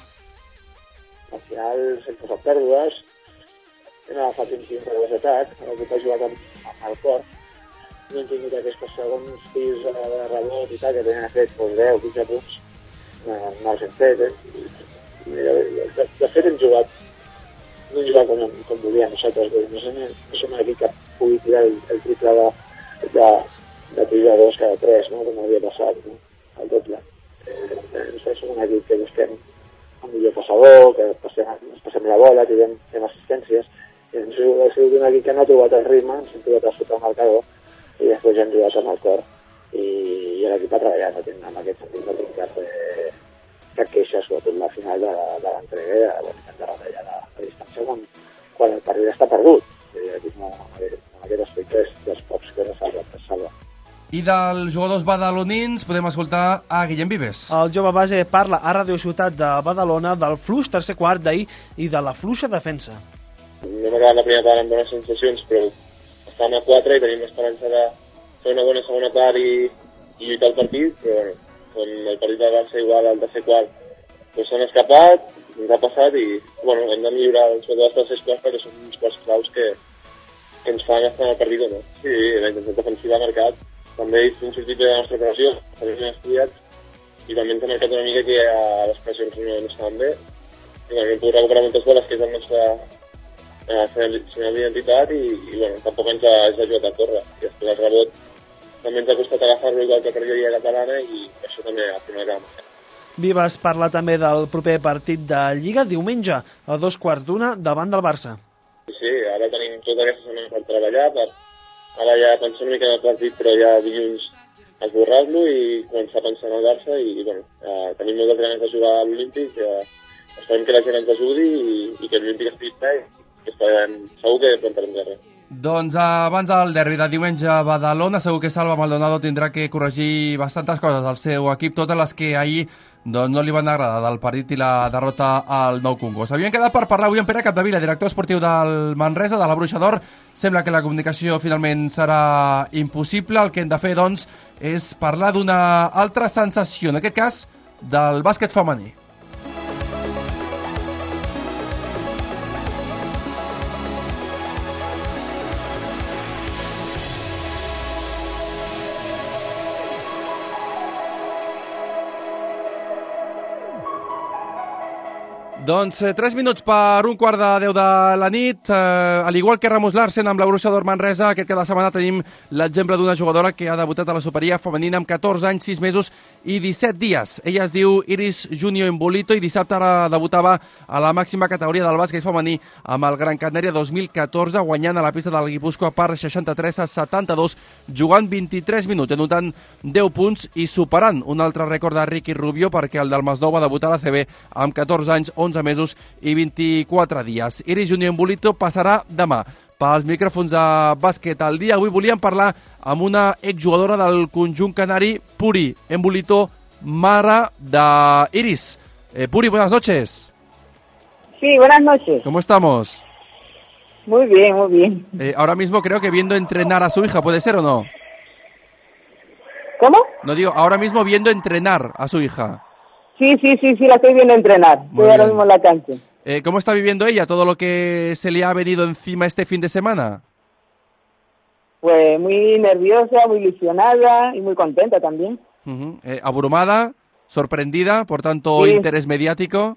Al final s'han posat pèrdues, hem agafat un quinze de desatac, l'equip ha jugat amb, amb el cor, no hem tingut aquests segons tirs de rebot i tal, que tenen fet doncs, deu o quinze punts, no, no els hem fet. Eh? De, de, de fet hem jugat no jugar com, com volíem nosaltres, no som, no som un equip que pugui tirar el, el triple de, de, de tirar dos cada tres, no? Com havia passat, no? El doble. Eh, nosaltres som un equip que busquem un millor passador, que passem, ens passem la bola, que fem, fem assistències, i hem sigut un equip que no ha trobat el ritme, ens hem trobat a sota el marcador, i després ja hem jugat amb el cor, i, i l'equip ha treballat, no tinc, en aquest sentit no tinc cap... Eh, cap queixa, sobretot la final de, de l'entrega i de la unitat de retallar la, la distància quan, quan el partit està perdut. No, en aquest aspecte és dels pocs que no salva, que salva. I dels jugadors badalonins podem escoltar a Guillem Vives. El jove base parla a Radio Ciutat de Badalona del fluix tercer quart d'ahir i de la fluixa defensa. No hem acabat la primera part amb bones sensacions, però estàvem a quatre i tenim l'esperança de fer una bona segona part i, i lluitar el partit, però bueno, com el partit de Barça igual al tercer quart doncs s'han escapat, ens ha passat i bueno, hem de millorar sobretot els tercers quarts perquè són uns quarts claus que, que ens fan estar en el partit o no. Sí, la intensitat defensiva ha marcat, també hem sortit de la nostra pressió, també hem estudiat i també ens ha marcat una mica que a les pressions no, no estaven bé i bueno, hem pogut recuperar moltes boles que és la nostra eh, senyal d'identitat i, i bueno, tampoc ens ha, ens ha ajudat a córrer i després el rebot també ens ha costat agafar-lo igual que per Lliga Catalana i això també al final acaba marcant. Vives parla també del proper partit de Lliga diumenge a dos quarts d'una davant del Barça. Sí, sí, ara tenim tota aquesta setmana per treballar, per ara ja pensar una mica en el partit, però ja dilluns esborrar-lo i començar a pensar en el Barça i, bueno, eh, tenim moltes ganes de jugar a l'Olímpic, eh, esperem que la gent ens ajudi i, i que l'Olímpic estigui ple i que estarem, segur que plantarem guerra. Doncs abans del derbi de diumenge a Badalona, segur que Salva Maldonado tindrà que corregir bastantes coses al seu equip, totes les que ahir doncs, no li van agradar del partit i la derrota al Nou Congost. Havien quedat per parlar avui amb Pere Capdevila, director esportiu del Manresa, de la Bruixa d'Or. Sembla que la comunicació finalment serà impossible. El que hem de fer, doncs, és parlar d'una altra sensació, en aquest cas, del bàsquet femení. Doncs eh, tres minuts per un quart de deu de la nit. Eh, al igual que Ramos Larsen amb la Bruixa d'Or Manresa, aquest cada setmana tenim l'exemple d'una jugadora que ha debutat a la Superliga femenina amb catorze anys, sis mesos i disset dies. Ella es diu Iris Junior Embolito i dissabte ara debutava a la màxima categoria del bàsquet femení amb el Gran Canària dos mil catorze, guanyant a la pista del Guipúscoa per seixanta-tres a setanta-dos, jugant vint-i-tres minuts, anotant deu punts i superant un altre rècord de Ricky Rubio, perquè el del Masnou va debutar a la C B amb catorze anys, onze mesos i vint-i-quatre dies. Iris Junior Embolito passarà demà pels micròfons de bàsquet al dia. Avui volíem parlar amb una exjugadora del conjunt canari, Puri Embolito, mare de Iris. Eh, Puri, buenas noches. Sí, buenas noches. ¿Cómo estamos? Muy bien, muy bien. Eh, ahora mismo creo que viendo entrenar a su hija, ¿puede ser o no? ¿Cómo? No digo, ahora mismo viendo entrenar a su hija. Sí, sí, sí, sí, la estoy viendo entrenar. Muy Estoy ahora bien. mismo en la cancha. Eh, ¿Cómo está viviendo ella todo lo que se le ha venido encima este fin de semana? Pues muy nerviosa, muy ilusionada y muy contenta también. Uh-huh. eh, ¿Abrumada? ¿Sorprendida? Por tanto, Sí. interés mediático.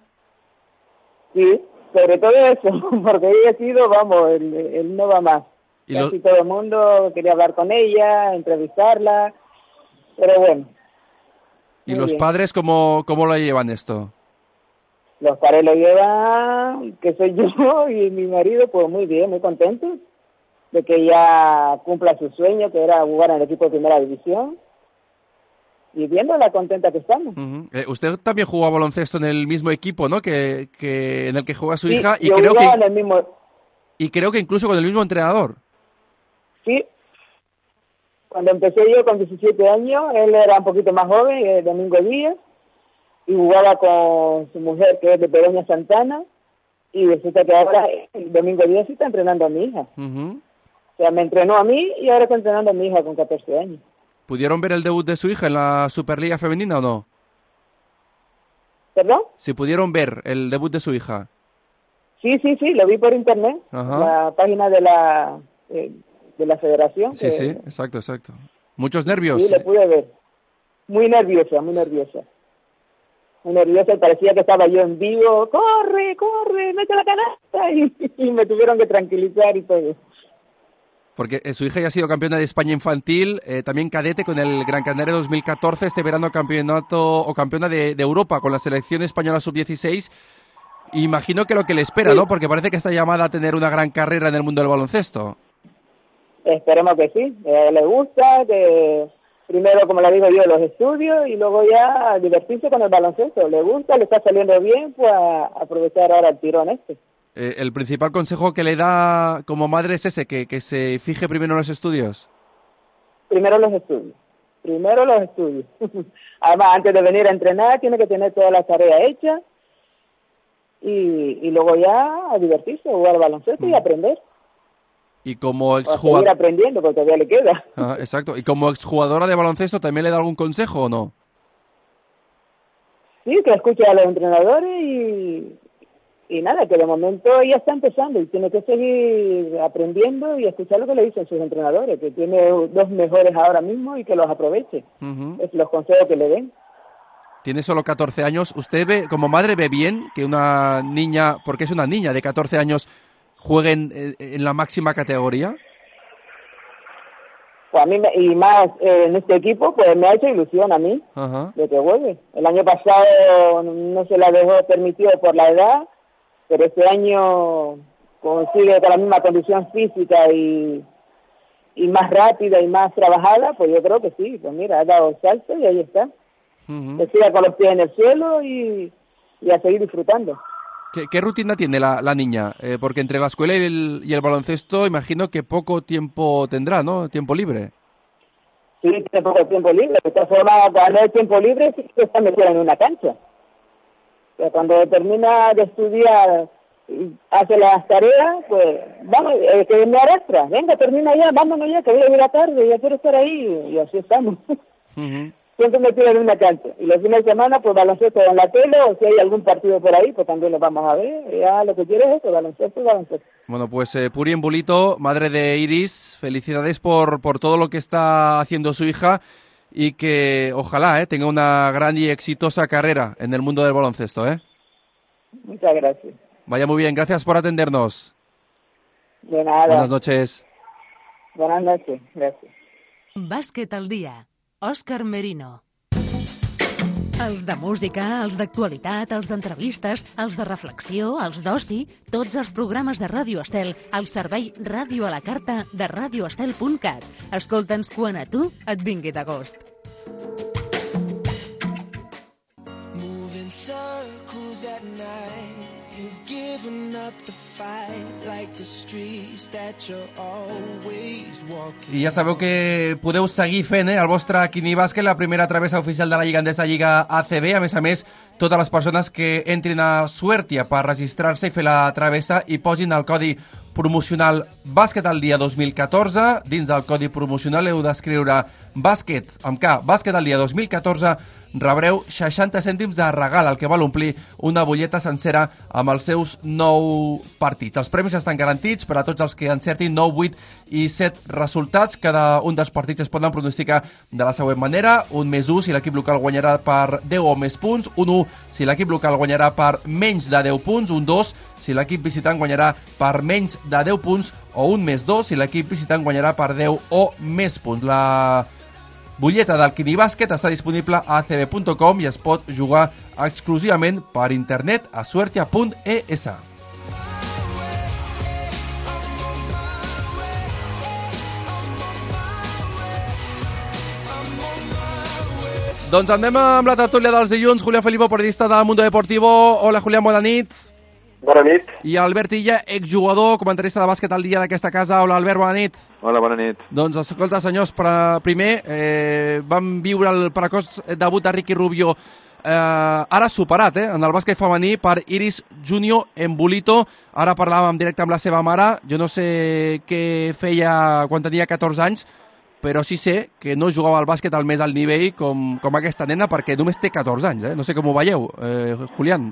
Sí, sobre todo eso, porque ella ha sido, vamos, el, el no va más. Y Casi lo- todo el mundo quería hablar con ella, entrevistarla, pero bueno. ¿Y Muy los bien. padres cómo, cómo lo llevan esto? Los padres lo llevan, que soy yo y mi marido, pues muy bien, muy contentos de que ella cumpla su sueño, que era jugar en el equipo de primera división. Y viéndola contenta que estamos. Uh-huh. Eh, usted también jugó a baloncesto en el mismo equipo, ¿no? Que, que en el que juega su Sí, hija y yo creo jugaba que en el mismo... y creo que incluso con el mismo entrenador. Sí. Cuando empecé yo con diecisiete años, él era un poquito más joven, eh, Domingo Díaz, y jugaba con su mujer, que es de Begoña Santana, y resulta que ahora eh, Domingo Díaz sí está entrenando a mi hija. Uh-huh. O sea, me entrenó a mí y ahora está entrenando a mi hija con catorce años. ¿Pudieron ver el debut de su hija en la Superliga femenina o no? ¿Perdón? ¿Si pudieron ver el debut de su hija? Sí, sí, sí, lo vi por internet, Ajá. la página de la eh, de la federación. Sí, que- sí, exacto, exacto. Muchos nervios. Sí, le pude ver. Muy nerviosa, muy nerviosa. Muy nerviosa y parecía que estaba yo en vivo. ¡Corre, corre, mete la canasta! Y, y me tuvieron que tranquilizar y todo. Porque eh, su hija ya ha sido campeona de España infantil, eh, también cadete con el Gran Canaria dos mil catorce, este verano campeonato o campeona de, de Europa con la selección española sub dieciséis. Imagino que lo que le espera, Sí. ¿no? Porque parece que está llamada a tener una gran carrera en el mundo del baloncesto. Esperemos que sí. Eh, le gusta, que primero, como le digo yo, los estudios y luego ya divertirse con el baloncesto. Le gusta, le está saliendo bien, pues a aprovechar ahora el tirón este. Eh, el principal consejo que le da como madre es ese, que, que se fije primero en los estudios. Primero los estudios. Primero los estudios. Además, antes de venir a entrenar, tiene que tener todas las tareas hechas y, y luego ya a divertirse, jugar al baloncesto y aprender. Y como O a seguir exjugadora... aprendiendo, porque todavía le queda. Ah, exacto. Y como exjugadora de baloncesto, ¿también le da algún consejo o no? Sí, que escuche a los entrenadores y, y nada, que de momento ya está empezando y tiene que seguir aprendiendo y escuchar lo que le dicen sus entrenadores, que tiene dos mejores ahora mismo y que los aproveche. Ujú. Es los consejos que le den. Tiene solo catorce años. ¿Usted ve, como madre, ve bien que una niña, porque es una niña de catorce años, juegue en, en la máxima categoría? Pues a mí, me- y más eh, en este equipo, pues me ha hecho ilusión a mí Ajá. de que juegue. El año pasado no se la dejó permitido por la edad, pero este año consigue con la misma condición física y, y más rápida y más trabajada, pues yo creo que sí, pues mira, ha dado salto y ahí está. Uh-huh. Que siga con los pies en el suelo y, y a seguir disfrutando. ¿Qué, qué rutina tiene la, la niña? Eh, porque entre la escuela y el, y el baloncesto imagino que poco tiempo tendrá, ¿no? Tiempo libre. Sí, tiene poco tiempo libre. De todas formas, cuando hay tiempo libre, sí que está metida en una cancha. O sea, cuando termina de estudiar, hace las tareas, pues, vamos, eh, que me arrastra. Venga, termina ya, vámonos ya, que voy a ir a la tarde, ya quiero estar ahí. Y así estamos. Uh-huh. Siempre metido en una cancha. Y los fines de semana, pues baloncesto en la tele, o si hay algún partido por ahí, pues también lo vamos a ver. Ya lo que quieres es eso, baloncesto, baloncesto. Bueno, pues eh, Puri Embulito, madre de Iris, felicidades por, por todo lo que está haciendo su hija y que ojalá eh, tenga una gran y exitosa carrera en el mundo del baloncesto. ¿eh? Muchas gracias. Vaya muy bien, gracias por atendernos. De nada. Buenas noches. Buenas noches, gracias. Bàsquet al dia. Òscar Merino. Els de música, els d'actualitat, els d'entrevistes, els de reflexió, els d'oci, tots els programes de Ràdio Estel al servei Ràdio a la Carta de radio estel punt cat. Escolta'ns quan a tu et vingui de gust. Moving circles at night. You've given up the fight like the streets that you're always walking. I ja sabeu que podeu seguir fent eh, el vostre Quini Bàsquet, la primera travessa oficial de la Lliga Endesa Lliga A C B. A més a més, totes les persones que entrin a Suertia per registrar-se i fer la travessa i posin el codi promocional Bàsquet al dia dos mil catorze. Dins del codi promocional heu d'escriure bàsquet amb K, Bàsquet al dia dos mil catorze. Rebreu seixanta cèntims de regal, el que val omplir una butlleta sencera amb els seus nou partits. Els premis estan garantits per a tots els que encertin nou, vuit i set resultats. Cada un dels partits es poden pronosticar de la següent manera. Un més u si l'equip local guanyarà per deu o més punts. Un u si l'equip local guanyarà per menys de deu punts. Un dos si l'equip visitant guanyarà per menys de deu punts. O un més dos si l'equip visitant guanyarà per deu o més punts. La butlleta del Quini Bàsquet està disponible a a c b punt com i es pot jugar exclusivament per internet a suertia punt e s. Doncs anem amb la tertúlia dels dilluns. Julián Felipo, periodista del Mundo Deportivo. Hola, Julián, bona nit. Bona nit. I Albert Illa, exjugador, comentarista de bàsquet al dia d'aquesta casa. Hola, Albert, bona nit. Hola, bona nit. Doncs, escolta, senyors, per, primer, eh, vam viure el precoç debut de Ricky Rubio, eh, ara superat, eh, en el bàsquet femení per Iris Junior Embulito. Ara parlàvem directe amb la seva mare. Jo no sé què feia quan tenia catorze anys, però sí sé que no jugava al bàsquet al més alt nivell com, com aquesta nena, perquè només té catorze anys, eh? No sé com ho veieu, eh, Julián.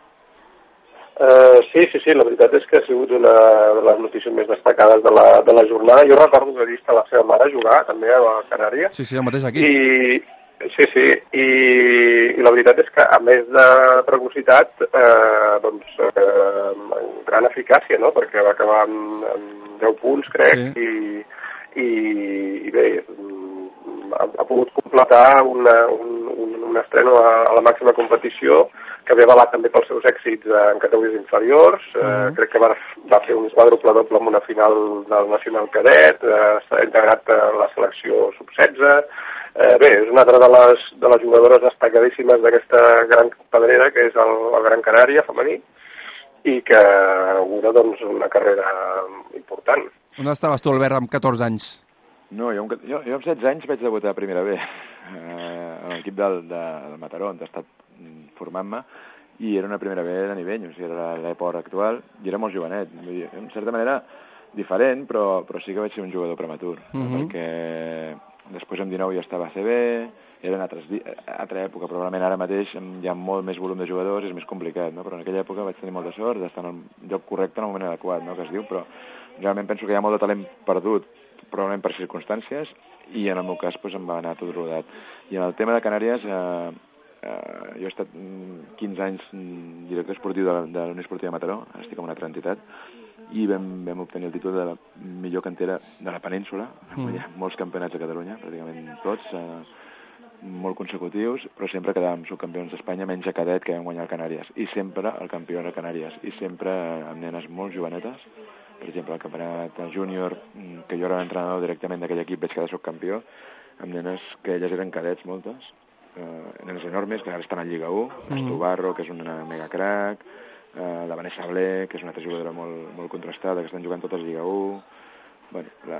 Uh, sí, sí, sí, la veritat és que ha sigut una de les notícies més destacades de la, de la jornada. Jo recordo que he vist a la seva mare jugar també a la Canària. Sí, sí, el mateix aquí. I, sí, sí, i, i la veritat és que a més de precocitat, eh, doncs, eh, gran eficàcia, no?, perquè va acabar amb, amb deu punts, crec, sí. i, i, i bé, ha, ha pogut completar una, un, un, un estreno a, a la màxima competició, que ve avalat també pels seus èxits en categories inferiors. Uh -huh. eh, crec que va, va fer un quàdruple doble en una final del Nacional Cadet, eh, s'ha integrat a la selecció sub setze. Eh, bé, és una altra de les, de les jugadores destacadíssimes d'aquesta gran pedrera, que és el, el Gran Canària femení, i que augura doncs, una carrera important. On estaves tu, Albert, amb catorze anys? No, jo, jo, jo amb setze anys vaig debutar a primera B, eh, en l'equip del, de, del Mataró, on he estat formant-me, i era una primera B de nivell, o sigui, era l'època actual, i era molt jovenet, vull dir, en certa manera diferent, però, però sí que vaig ser un jugador prematur, uh -huh. perquè després amb dinou ja estava a C B, era en altres, altra època, probablement ara mateix hi ha molt més volum de jugadors, és més complicat, no? Però en aquella època vaig tenir molta sort d'estar en el lloc correcte en el moment adequat, no?, que es diu, però realment penso que hi ha molt de talent perdut, probablement per circumstàncies, i en el meu cas pues, em va anar tot rodat. I en el tema de Canàries, eh, Uh, jo he estat quinze anys director esportiu de la, de la Unió Esportiva de Mataró, estic en una altra entitat, i vam, vam obtenir el títol de la millor cantera de la península, mm. hi ha molts campionats a Catalunya, pràcticament tots, uh, molt consecutius, però sempre quedàvem subcampions d'Espanya, menys a cadet que vam guanyar el Canàries, i sempre el campió era Canàries, i sempre amb nenes molt jovenetes. Per exemple, el campionat júnior, que jo era l'entrenador directament d'aquell equip, vaig quedar subcampió, amb nenes que elles eren cadets moltes, eh, nenes enormes, que ara estan a Lliga u, mm. Estu Barro, que és una mega crack, eh, la Vanessa Blé, que és una altra jugadora molt, molt contrastada, que estan jugant totes a Lliga u, bueno, la...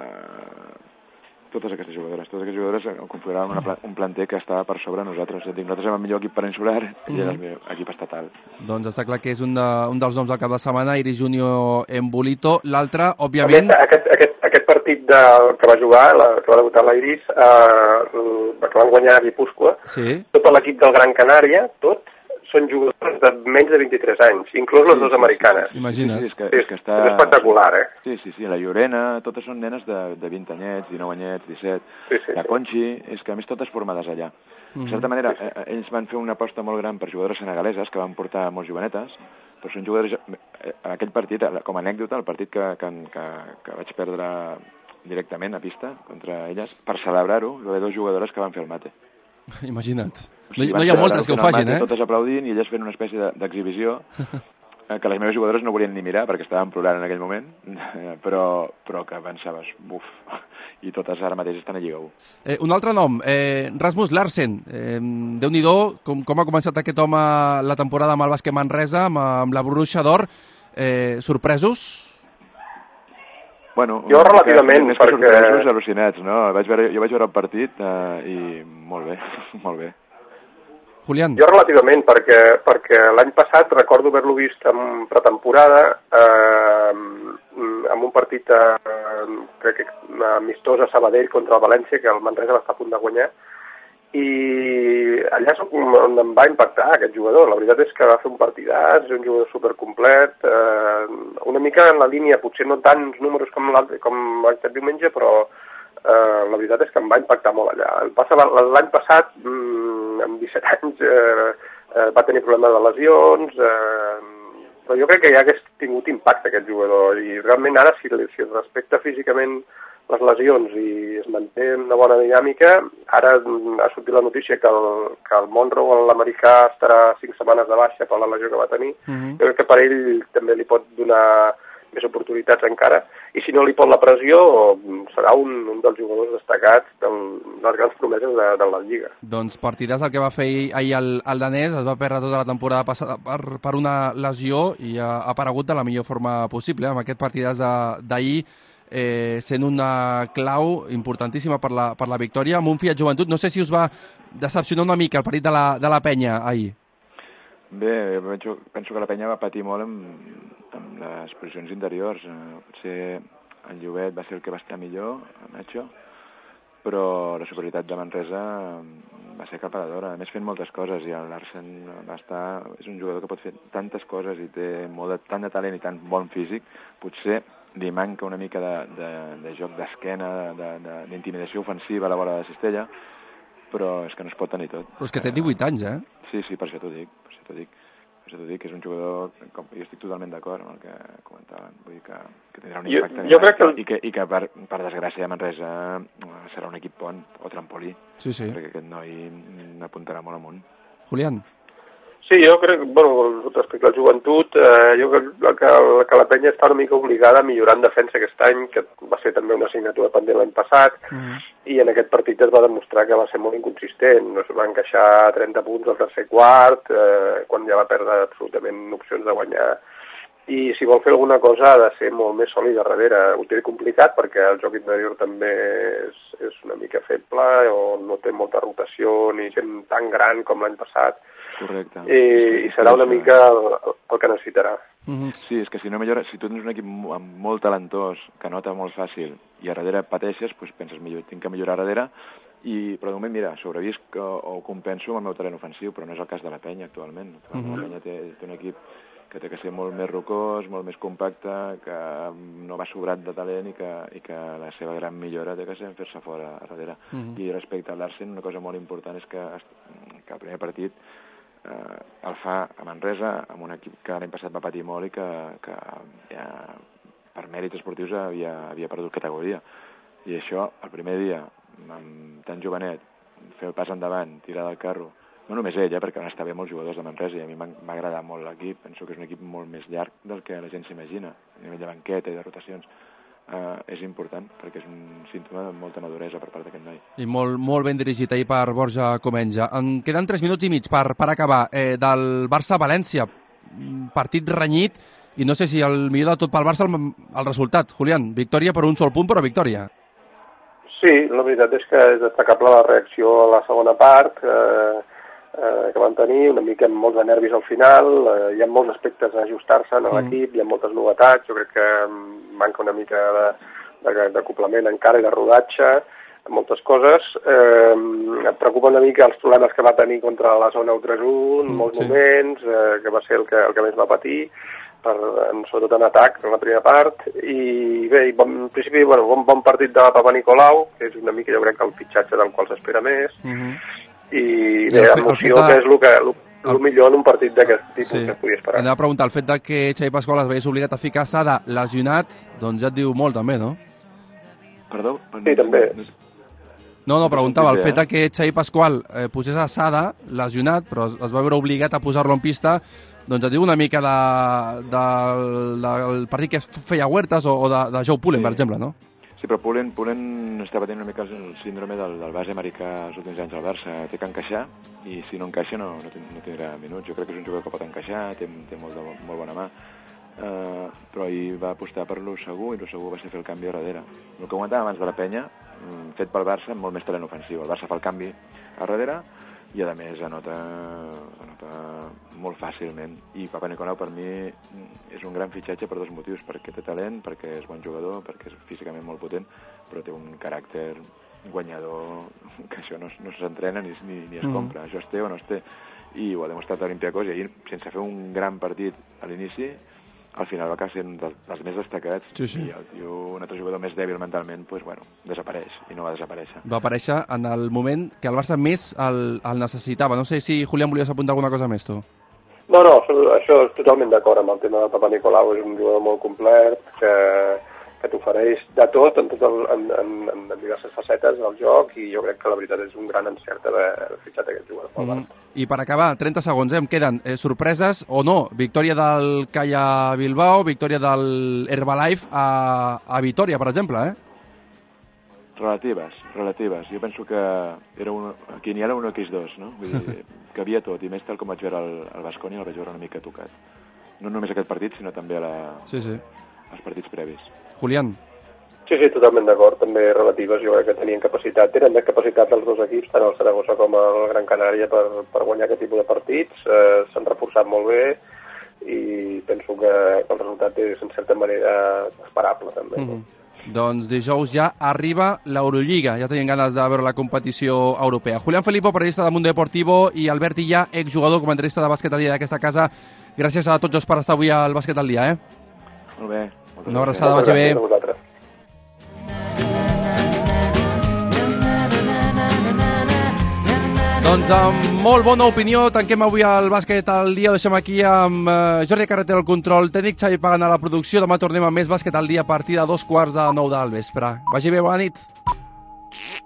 totes aquestes jugadores, totes aquestes jugadores configuraven una, un planter que estava per sobre nosaltres. Nosaltres érem el millor equip peninsular i era el millor equip estatal. Doncs està clar que és un, de, un dels noms del cap de setmana, Iris Junior Embolito. L'altre, òbviament... Aquest, aquest, aquest partit de, que va jugar, la, que va debutar la Iris, eh, que van guanyar a Guipúscoa, sí. Tot l'equip del Gran Canària, tot, són jugadors de menys de vint-i-tres anys, inclús les sí, dues americanes. Imagina't. Sí, sí, és, que, sí, és, que està... és espectacular, eh? Sí, sí, sí, la Llorena, totes són nenes de, de vint anyets, dinou anyets, disset. Sí, sí, la Conchi, és que a més totes formades allà. Mm-hmm. De certa manera, sí, sí. ells van fer una aposta molt gran per jugadores senegaleses, que van portar molts jovenetes, però són jugadores... En aquell partit, com a anècdota, el partit que, que, que, que vaig perdre directament a pista contra elles, per celebrar-ho, hi va haver dues jugadores que van fer el mate. Imagina't. O sigui, no, no hi ha moltes que ho facin, eh? Totes aplaudint i elles fent una espècie d'exhibició que les meves jugadores no volien ni mirar perquè estaven plorant en aquell moment, però, però que pensaves, buf, i totes ara mateix estan a Lliga u. Eh, un altre nom, eh, Rasmus Larsen. Eh, Déu-n'hi-do, com, com ha començat aquest home la temporada amb el bàsquet Manresa, amb, amb la Borussia d'Or. Eh, sorpresos? Bueno, jo relativament, més perquè... sorpresos, al·lucinats, no? Vaig veure, jo vaig veure el partit eh, i molt bé, molt bé. Julián. Jo relativament, perquè, perquè l'any passat recordo haver-lo vist en pretemporada, eh, amb un partit eh, crec que amistós a Sabadell contra el València, que el Manresa va estar a punt de guanyar, i allà és on em va impactar aquest jugador. La veritat és que va fer un partidàs, és un jugador supercomplet, eh, una mica en la línia, potser no tants números com aquest diumenge, però eh, la veritat és que em va impactar molt allà. L'any passat, amb disset anys, eh, eh, va tenir problemes de lesions, eh, però jo crec que ja hagués tingut impacte aquest jugador, i realment ara, si, si respecta físicament les lesions i es manté una bona dinàmica, ara ha sortit la notícia que el, que el Monroe, l'americà, estarà cinc setmanes de baixa per la lesió que va tenir. Uh-huh. Jo crec que per ell també li pot donar més oportunitats encara, i si no li pot la pressió, serà un, un dels jugadors destacats del, de les grans promeses de, de la Lliga. Doncs partidàs el que va fer ahir el, el danès, es va perdre tota la temporada passada per, per una lesió i ha, ha aparegut de la millor forma possible, amb aquest partidàs d'ahir, eh, sent una clau importantíssima per la, per la victòria amb un Fiat Joventut. No sé si us va decepcionar una mica el partit de la, de la Penya ahir. Bé, penso, penso que la Penya va patir molt amb, amb les posicions interiors. Eh, potser el Llobet va ser el que va estar millor, el Nacho, però la superioritat de Manresa va ser acaparadora. A més, fent moltes coses, i el Larsen va estar... És un jugador que pot fer tantes coses i té molt de, tant de talent i tant bon físic. Potser li manca una mica de, de, de joc d'esquena, d'intimidació ofensiva a la vora de Cistella, però és que no es pot tenir tot. Però és que té divuit anys, eh? Sí, sí, per això t'ho dic, per això t'ho dic. Per això t'ho dic, que és un jugador, com, jo estic totalment d'acord amb el que comentaven, vull dir que, que tindrà un impacte jo, jo crec que el... i que, i que per, per desgràcia Manresa serà un equip pont o trampolí, sí, sí. perquè aquest noi n'apuntarà molt amunt. Julián. Sí, jo crec, bueno, respecte al joventut, eh, jo crec que, que la Penya està una mica obligada a millorar en defensa aquest any, que va ser també una assignatura pendent l'any passat, mm. i en aquest partit es va demostrar que va ser molt inconsistent. No es va encaixar trenta punts al tercer quart, eh, quan ja va perdre absolutament opcions de guanyar. I si vol fer alguna cosa ha de ser molt més sòlid a darrere. Ho té complicat perquè el joc interior també és, és una mica feble, o no té molta rotació, ni gent tan gran com l'any passat. Correcte. I, i serà una mica el, el que necessitarà. Mm-hmm. Sí, és que si no millora, si tu tens un equip molt talentós, que nota molt fàcil, i a darrere pateixes, doncs penses, millor, tinc que millorar a darrere, i, però de moment, mira, sobrevisc o, o compenso amb el meu talent ofensiu, però no és el cas de la Penya actualment. Mm-hmm. La Penya té, té un equip que té que ser molt més rocós, molt més compacte, que no va sobrat de talent i que, i que la seva gran millora té que ser fer-se fora a darrere. Mm-hmm. I respecte a Larsen, una cosa molt important és que, que el primer partit eh, el fa a Manresa, amb un equip que l'any passat va patir molt i que, que ja, per mèrits esportius havia, havia perdut categoria. I això, el primer dia, amb tan jovenet, fer el pas endavant, tirar del carro, no només ell, eh, perquè van estar bé molts jugadors de Manresa i a mi m'ha agradat molt l'equip, penso que és un equip molt més llarg del que la gent s'imagina, a nivell de banqueta i de rotacions. Uh, és important, perquè és un símptoma de molta maduresa per part d'aquest noi. I molt, molt ben dirigit ahir per Borja Comenja. En queden tres minuts i mig per, per acabar. Eh, del Barça-València, partit renyit, i no sé si el millor de tot pel Barça el, el resultat. Julián, victòria per un sol punt, però victòria. Sí, la veritat és que és destacable la reacció a la segona part, eh, eh, que van tenir una mica amb molts de nervis al final, eh, hi ha molts aspectes a ajustar-se en l'equip, mm. hi ha moltes novetats, jo crec que manca una mica d'acoplament encara i de rodatge, moltes coses. Eh, et preocupa una mica els problemes que va tenir contra la zona u tres u en molts sí. moments, eh, que va ser el que, el que més va patir, per, sobretot en atac, en la primera part, i bé, i bon, en principi, bueno, bon, bon partit de Papa Nicolau, que és una mica, jo crec, el fitxatge del qual s'espera més, mm -hmm. i bé, emoció, que és el que... El, el millor en un partit d'aquest tipus sí. que es podia esperar. Anava a preguntar, el fet de que Xavi Pasqual es veiés obligat a ficar Sada lesionat, doncs ja et diu molt també, no? Perdó? Sí, també. No, no, preguntava, el fet de que Xavi Pasqual eh, posés a Sada lesionat, però es va veure obligat a posar-lo en pista, doncs et diu una mica de, de, de, del partit que feia Huertas o, o de, de Joe Pullen, sí. per exemple, no? Sí, però Pullen, Pullen està patint una mica el síndrome del, del base americà els últims anys al Barça. Té que encaixar, i si no encaixa no, no, no tindrà minuts. Jo crec que és un jugador que pot encaixar, té, té molt, de, molt bona mà, uh, però ahir va apostar per lo segur, i lo segur va ser fer el canvi a darrere. El que aguantava abans de la penya, fet pel Barça, amb molt més talent ofensiu. El Barça fa el canvi a darrere, i a més anota, anota molt fàcilment. I Papa Nicolau per mi és un gran fitxatge per dos motius, perquè té talent, perquè és bon jugador, perquè és físicament molt potent, però té un caràcter guanyador que això no, no s'entrena ni, ni, ni es compra. Mm. Això es té o no es té. I ho ha demostrat l'Olympiacos, i ahir, sense fer un gran partit a l'inici, al final va ser un dels, dels més destacats, sí, sí. i el tio, un altre jugador més dèbil mentalment, pues, bueno, desapareix, i no va desaparèixer. Va aparèixer en el moment que el Barça més el, el necessitava. No sé si, Julián, volies apuntar alguna cosa més, tu? No, no, això és totalment d'acord amb el tema de Papa Nicolau. És un jugador molt complet, que, que t'ofereix de tot, en, tot el, en, en, en diverses facetes del joc, i jo crec que la veritat és un gran encert haver fitxat aquest jugador pel Barça. Mm. I per acabar, trenta segons, eh, em queden eh, sorpreses o no. Victòria del Calla Bilbao, victòria del Herbalife a, a Vitoria, per exemple, eh? Relatives, relatives. Jo penso que era un, aquí n'hi era un equis dos, no? Vull dir, que havia tot, i més tal com vaig veure el, el Baskonia, el vaig veure una mica tocat. No només aquest partit, sinó també a la, sí, sí. als partits previs. Julián. Sí, sí, totalment d'acord, també relatives, jo crec que tenien capacitat, tenen de capacitat els dos equips, tant el Saragossa com el Gran Canària, per, per guanyar aquest tipus de partits, eh, s'han reforçat molt bé, i penso que el resultat és, en certa manera, esperable, també. Mm -hmm. Doncs dijous ja arriba l'Eurolliga, ja tenim ganes de veure la competició europea. Julián Felipo, periodista de Mundo Deportivo, i Albert Illa, exjugador, comentarista de bàsquet al dia d'aquesta casa. Gràcies a tots dos per estar avui al bàsquet al dia, eh? Molt bé. Una abraçada, vagi bé. Doncs amb molt bona opinió tanquem avui el bàsquet al dia. Ho deixem aquí amb eh, Jordi Carreter al control tècnic, Xavi Pagana a la producció. Demà tornem amb més bàsquet al dia a partir de dos quarts de nou del vespre. Vagi bé, bona nit.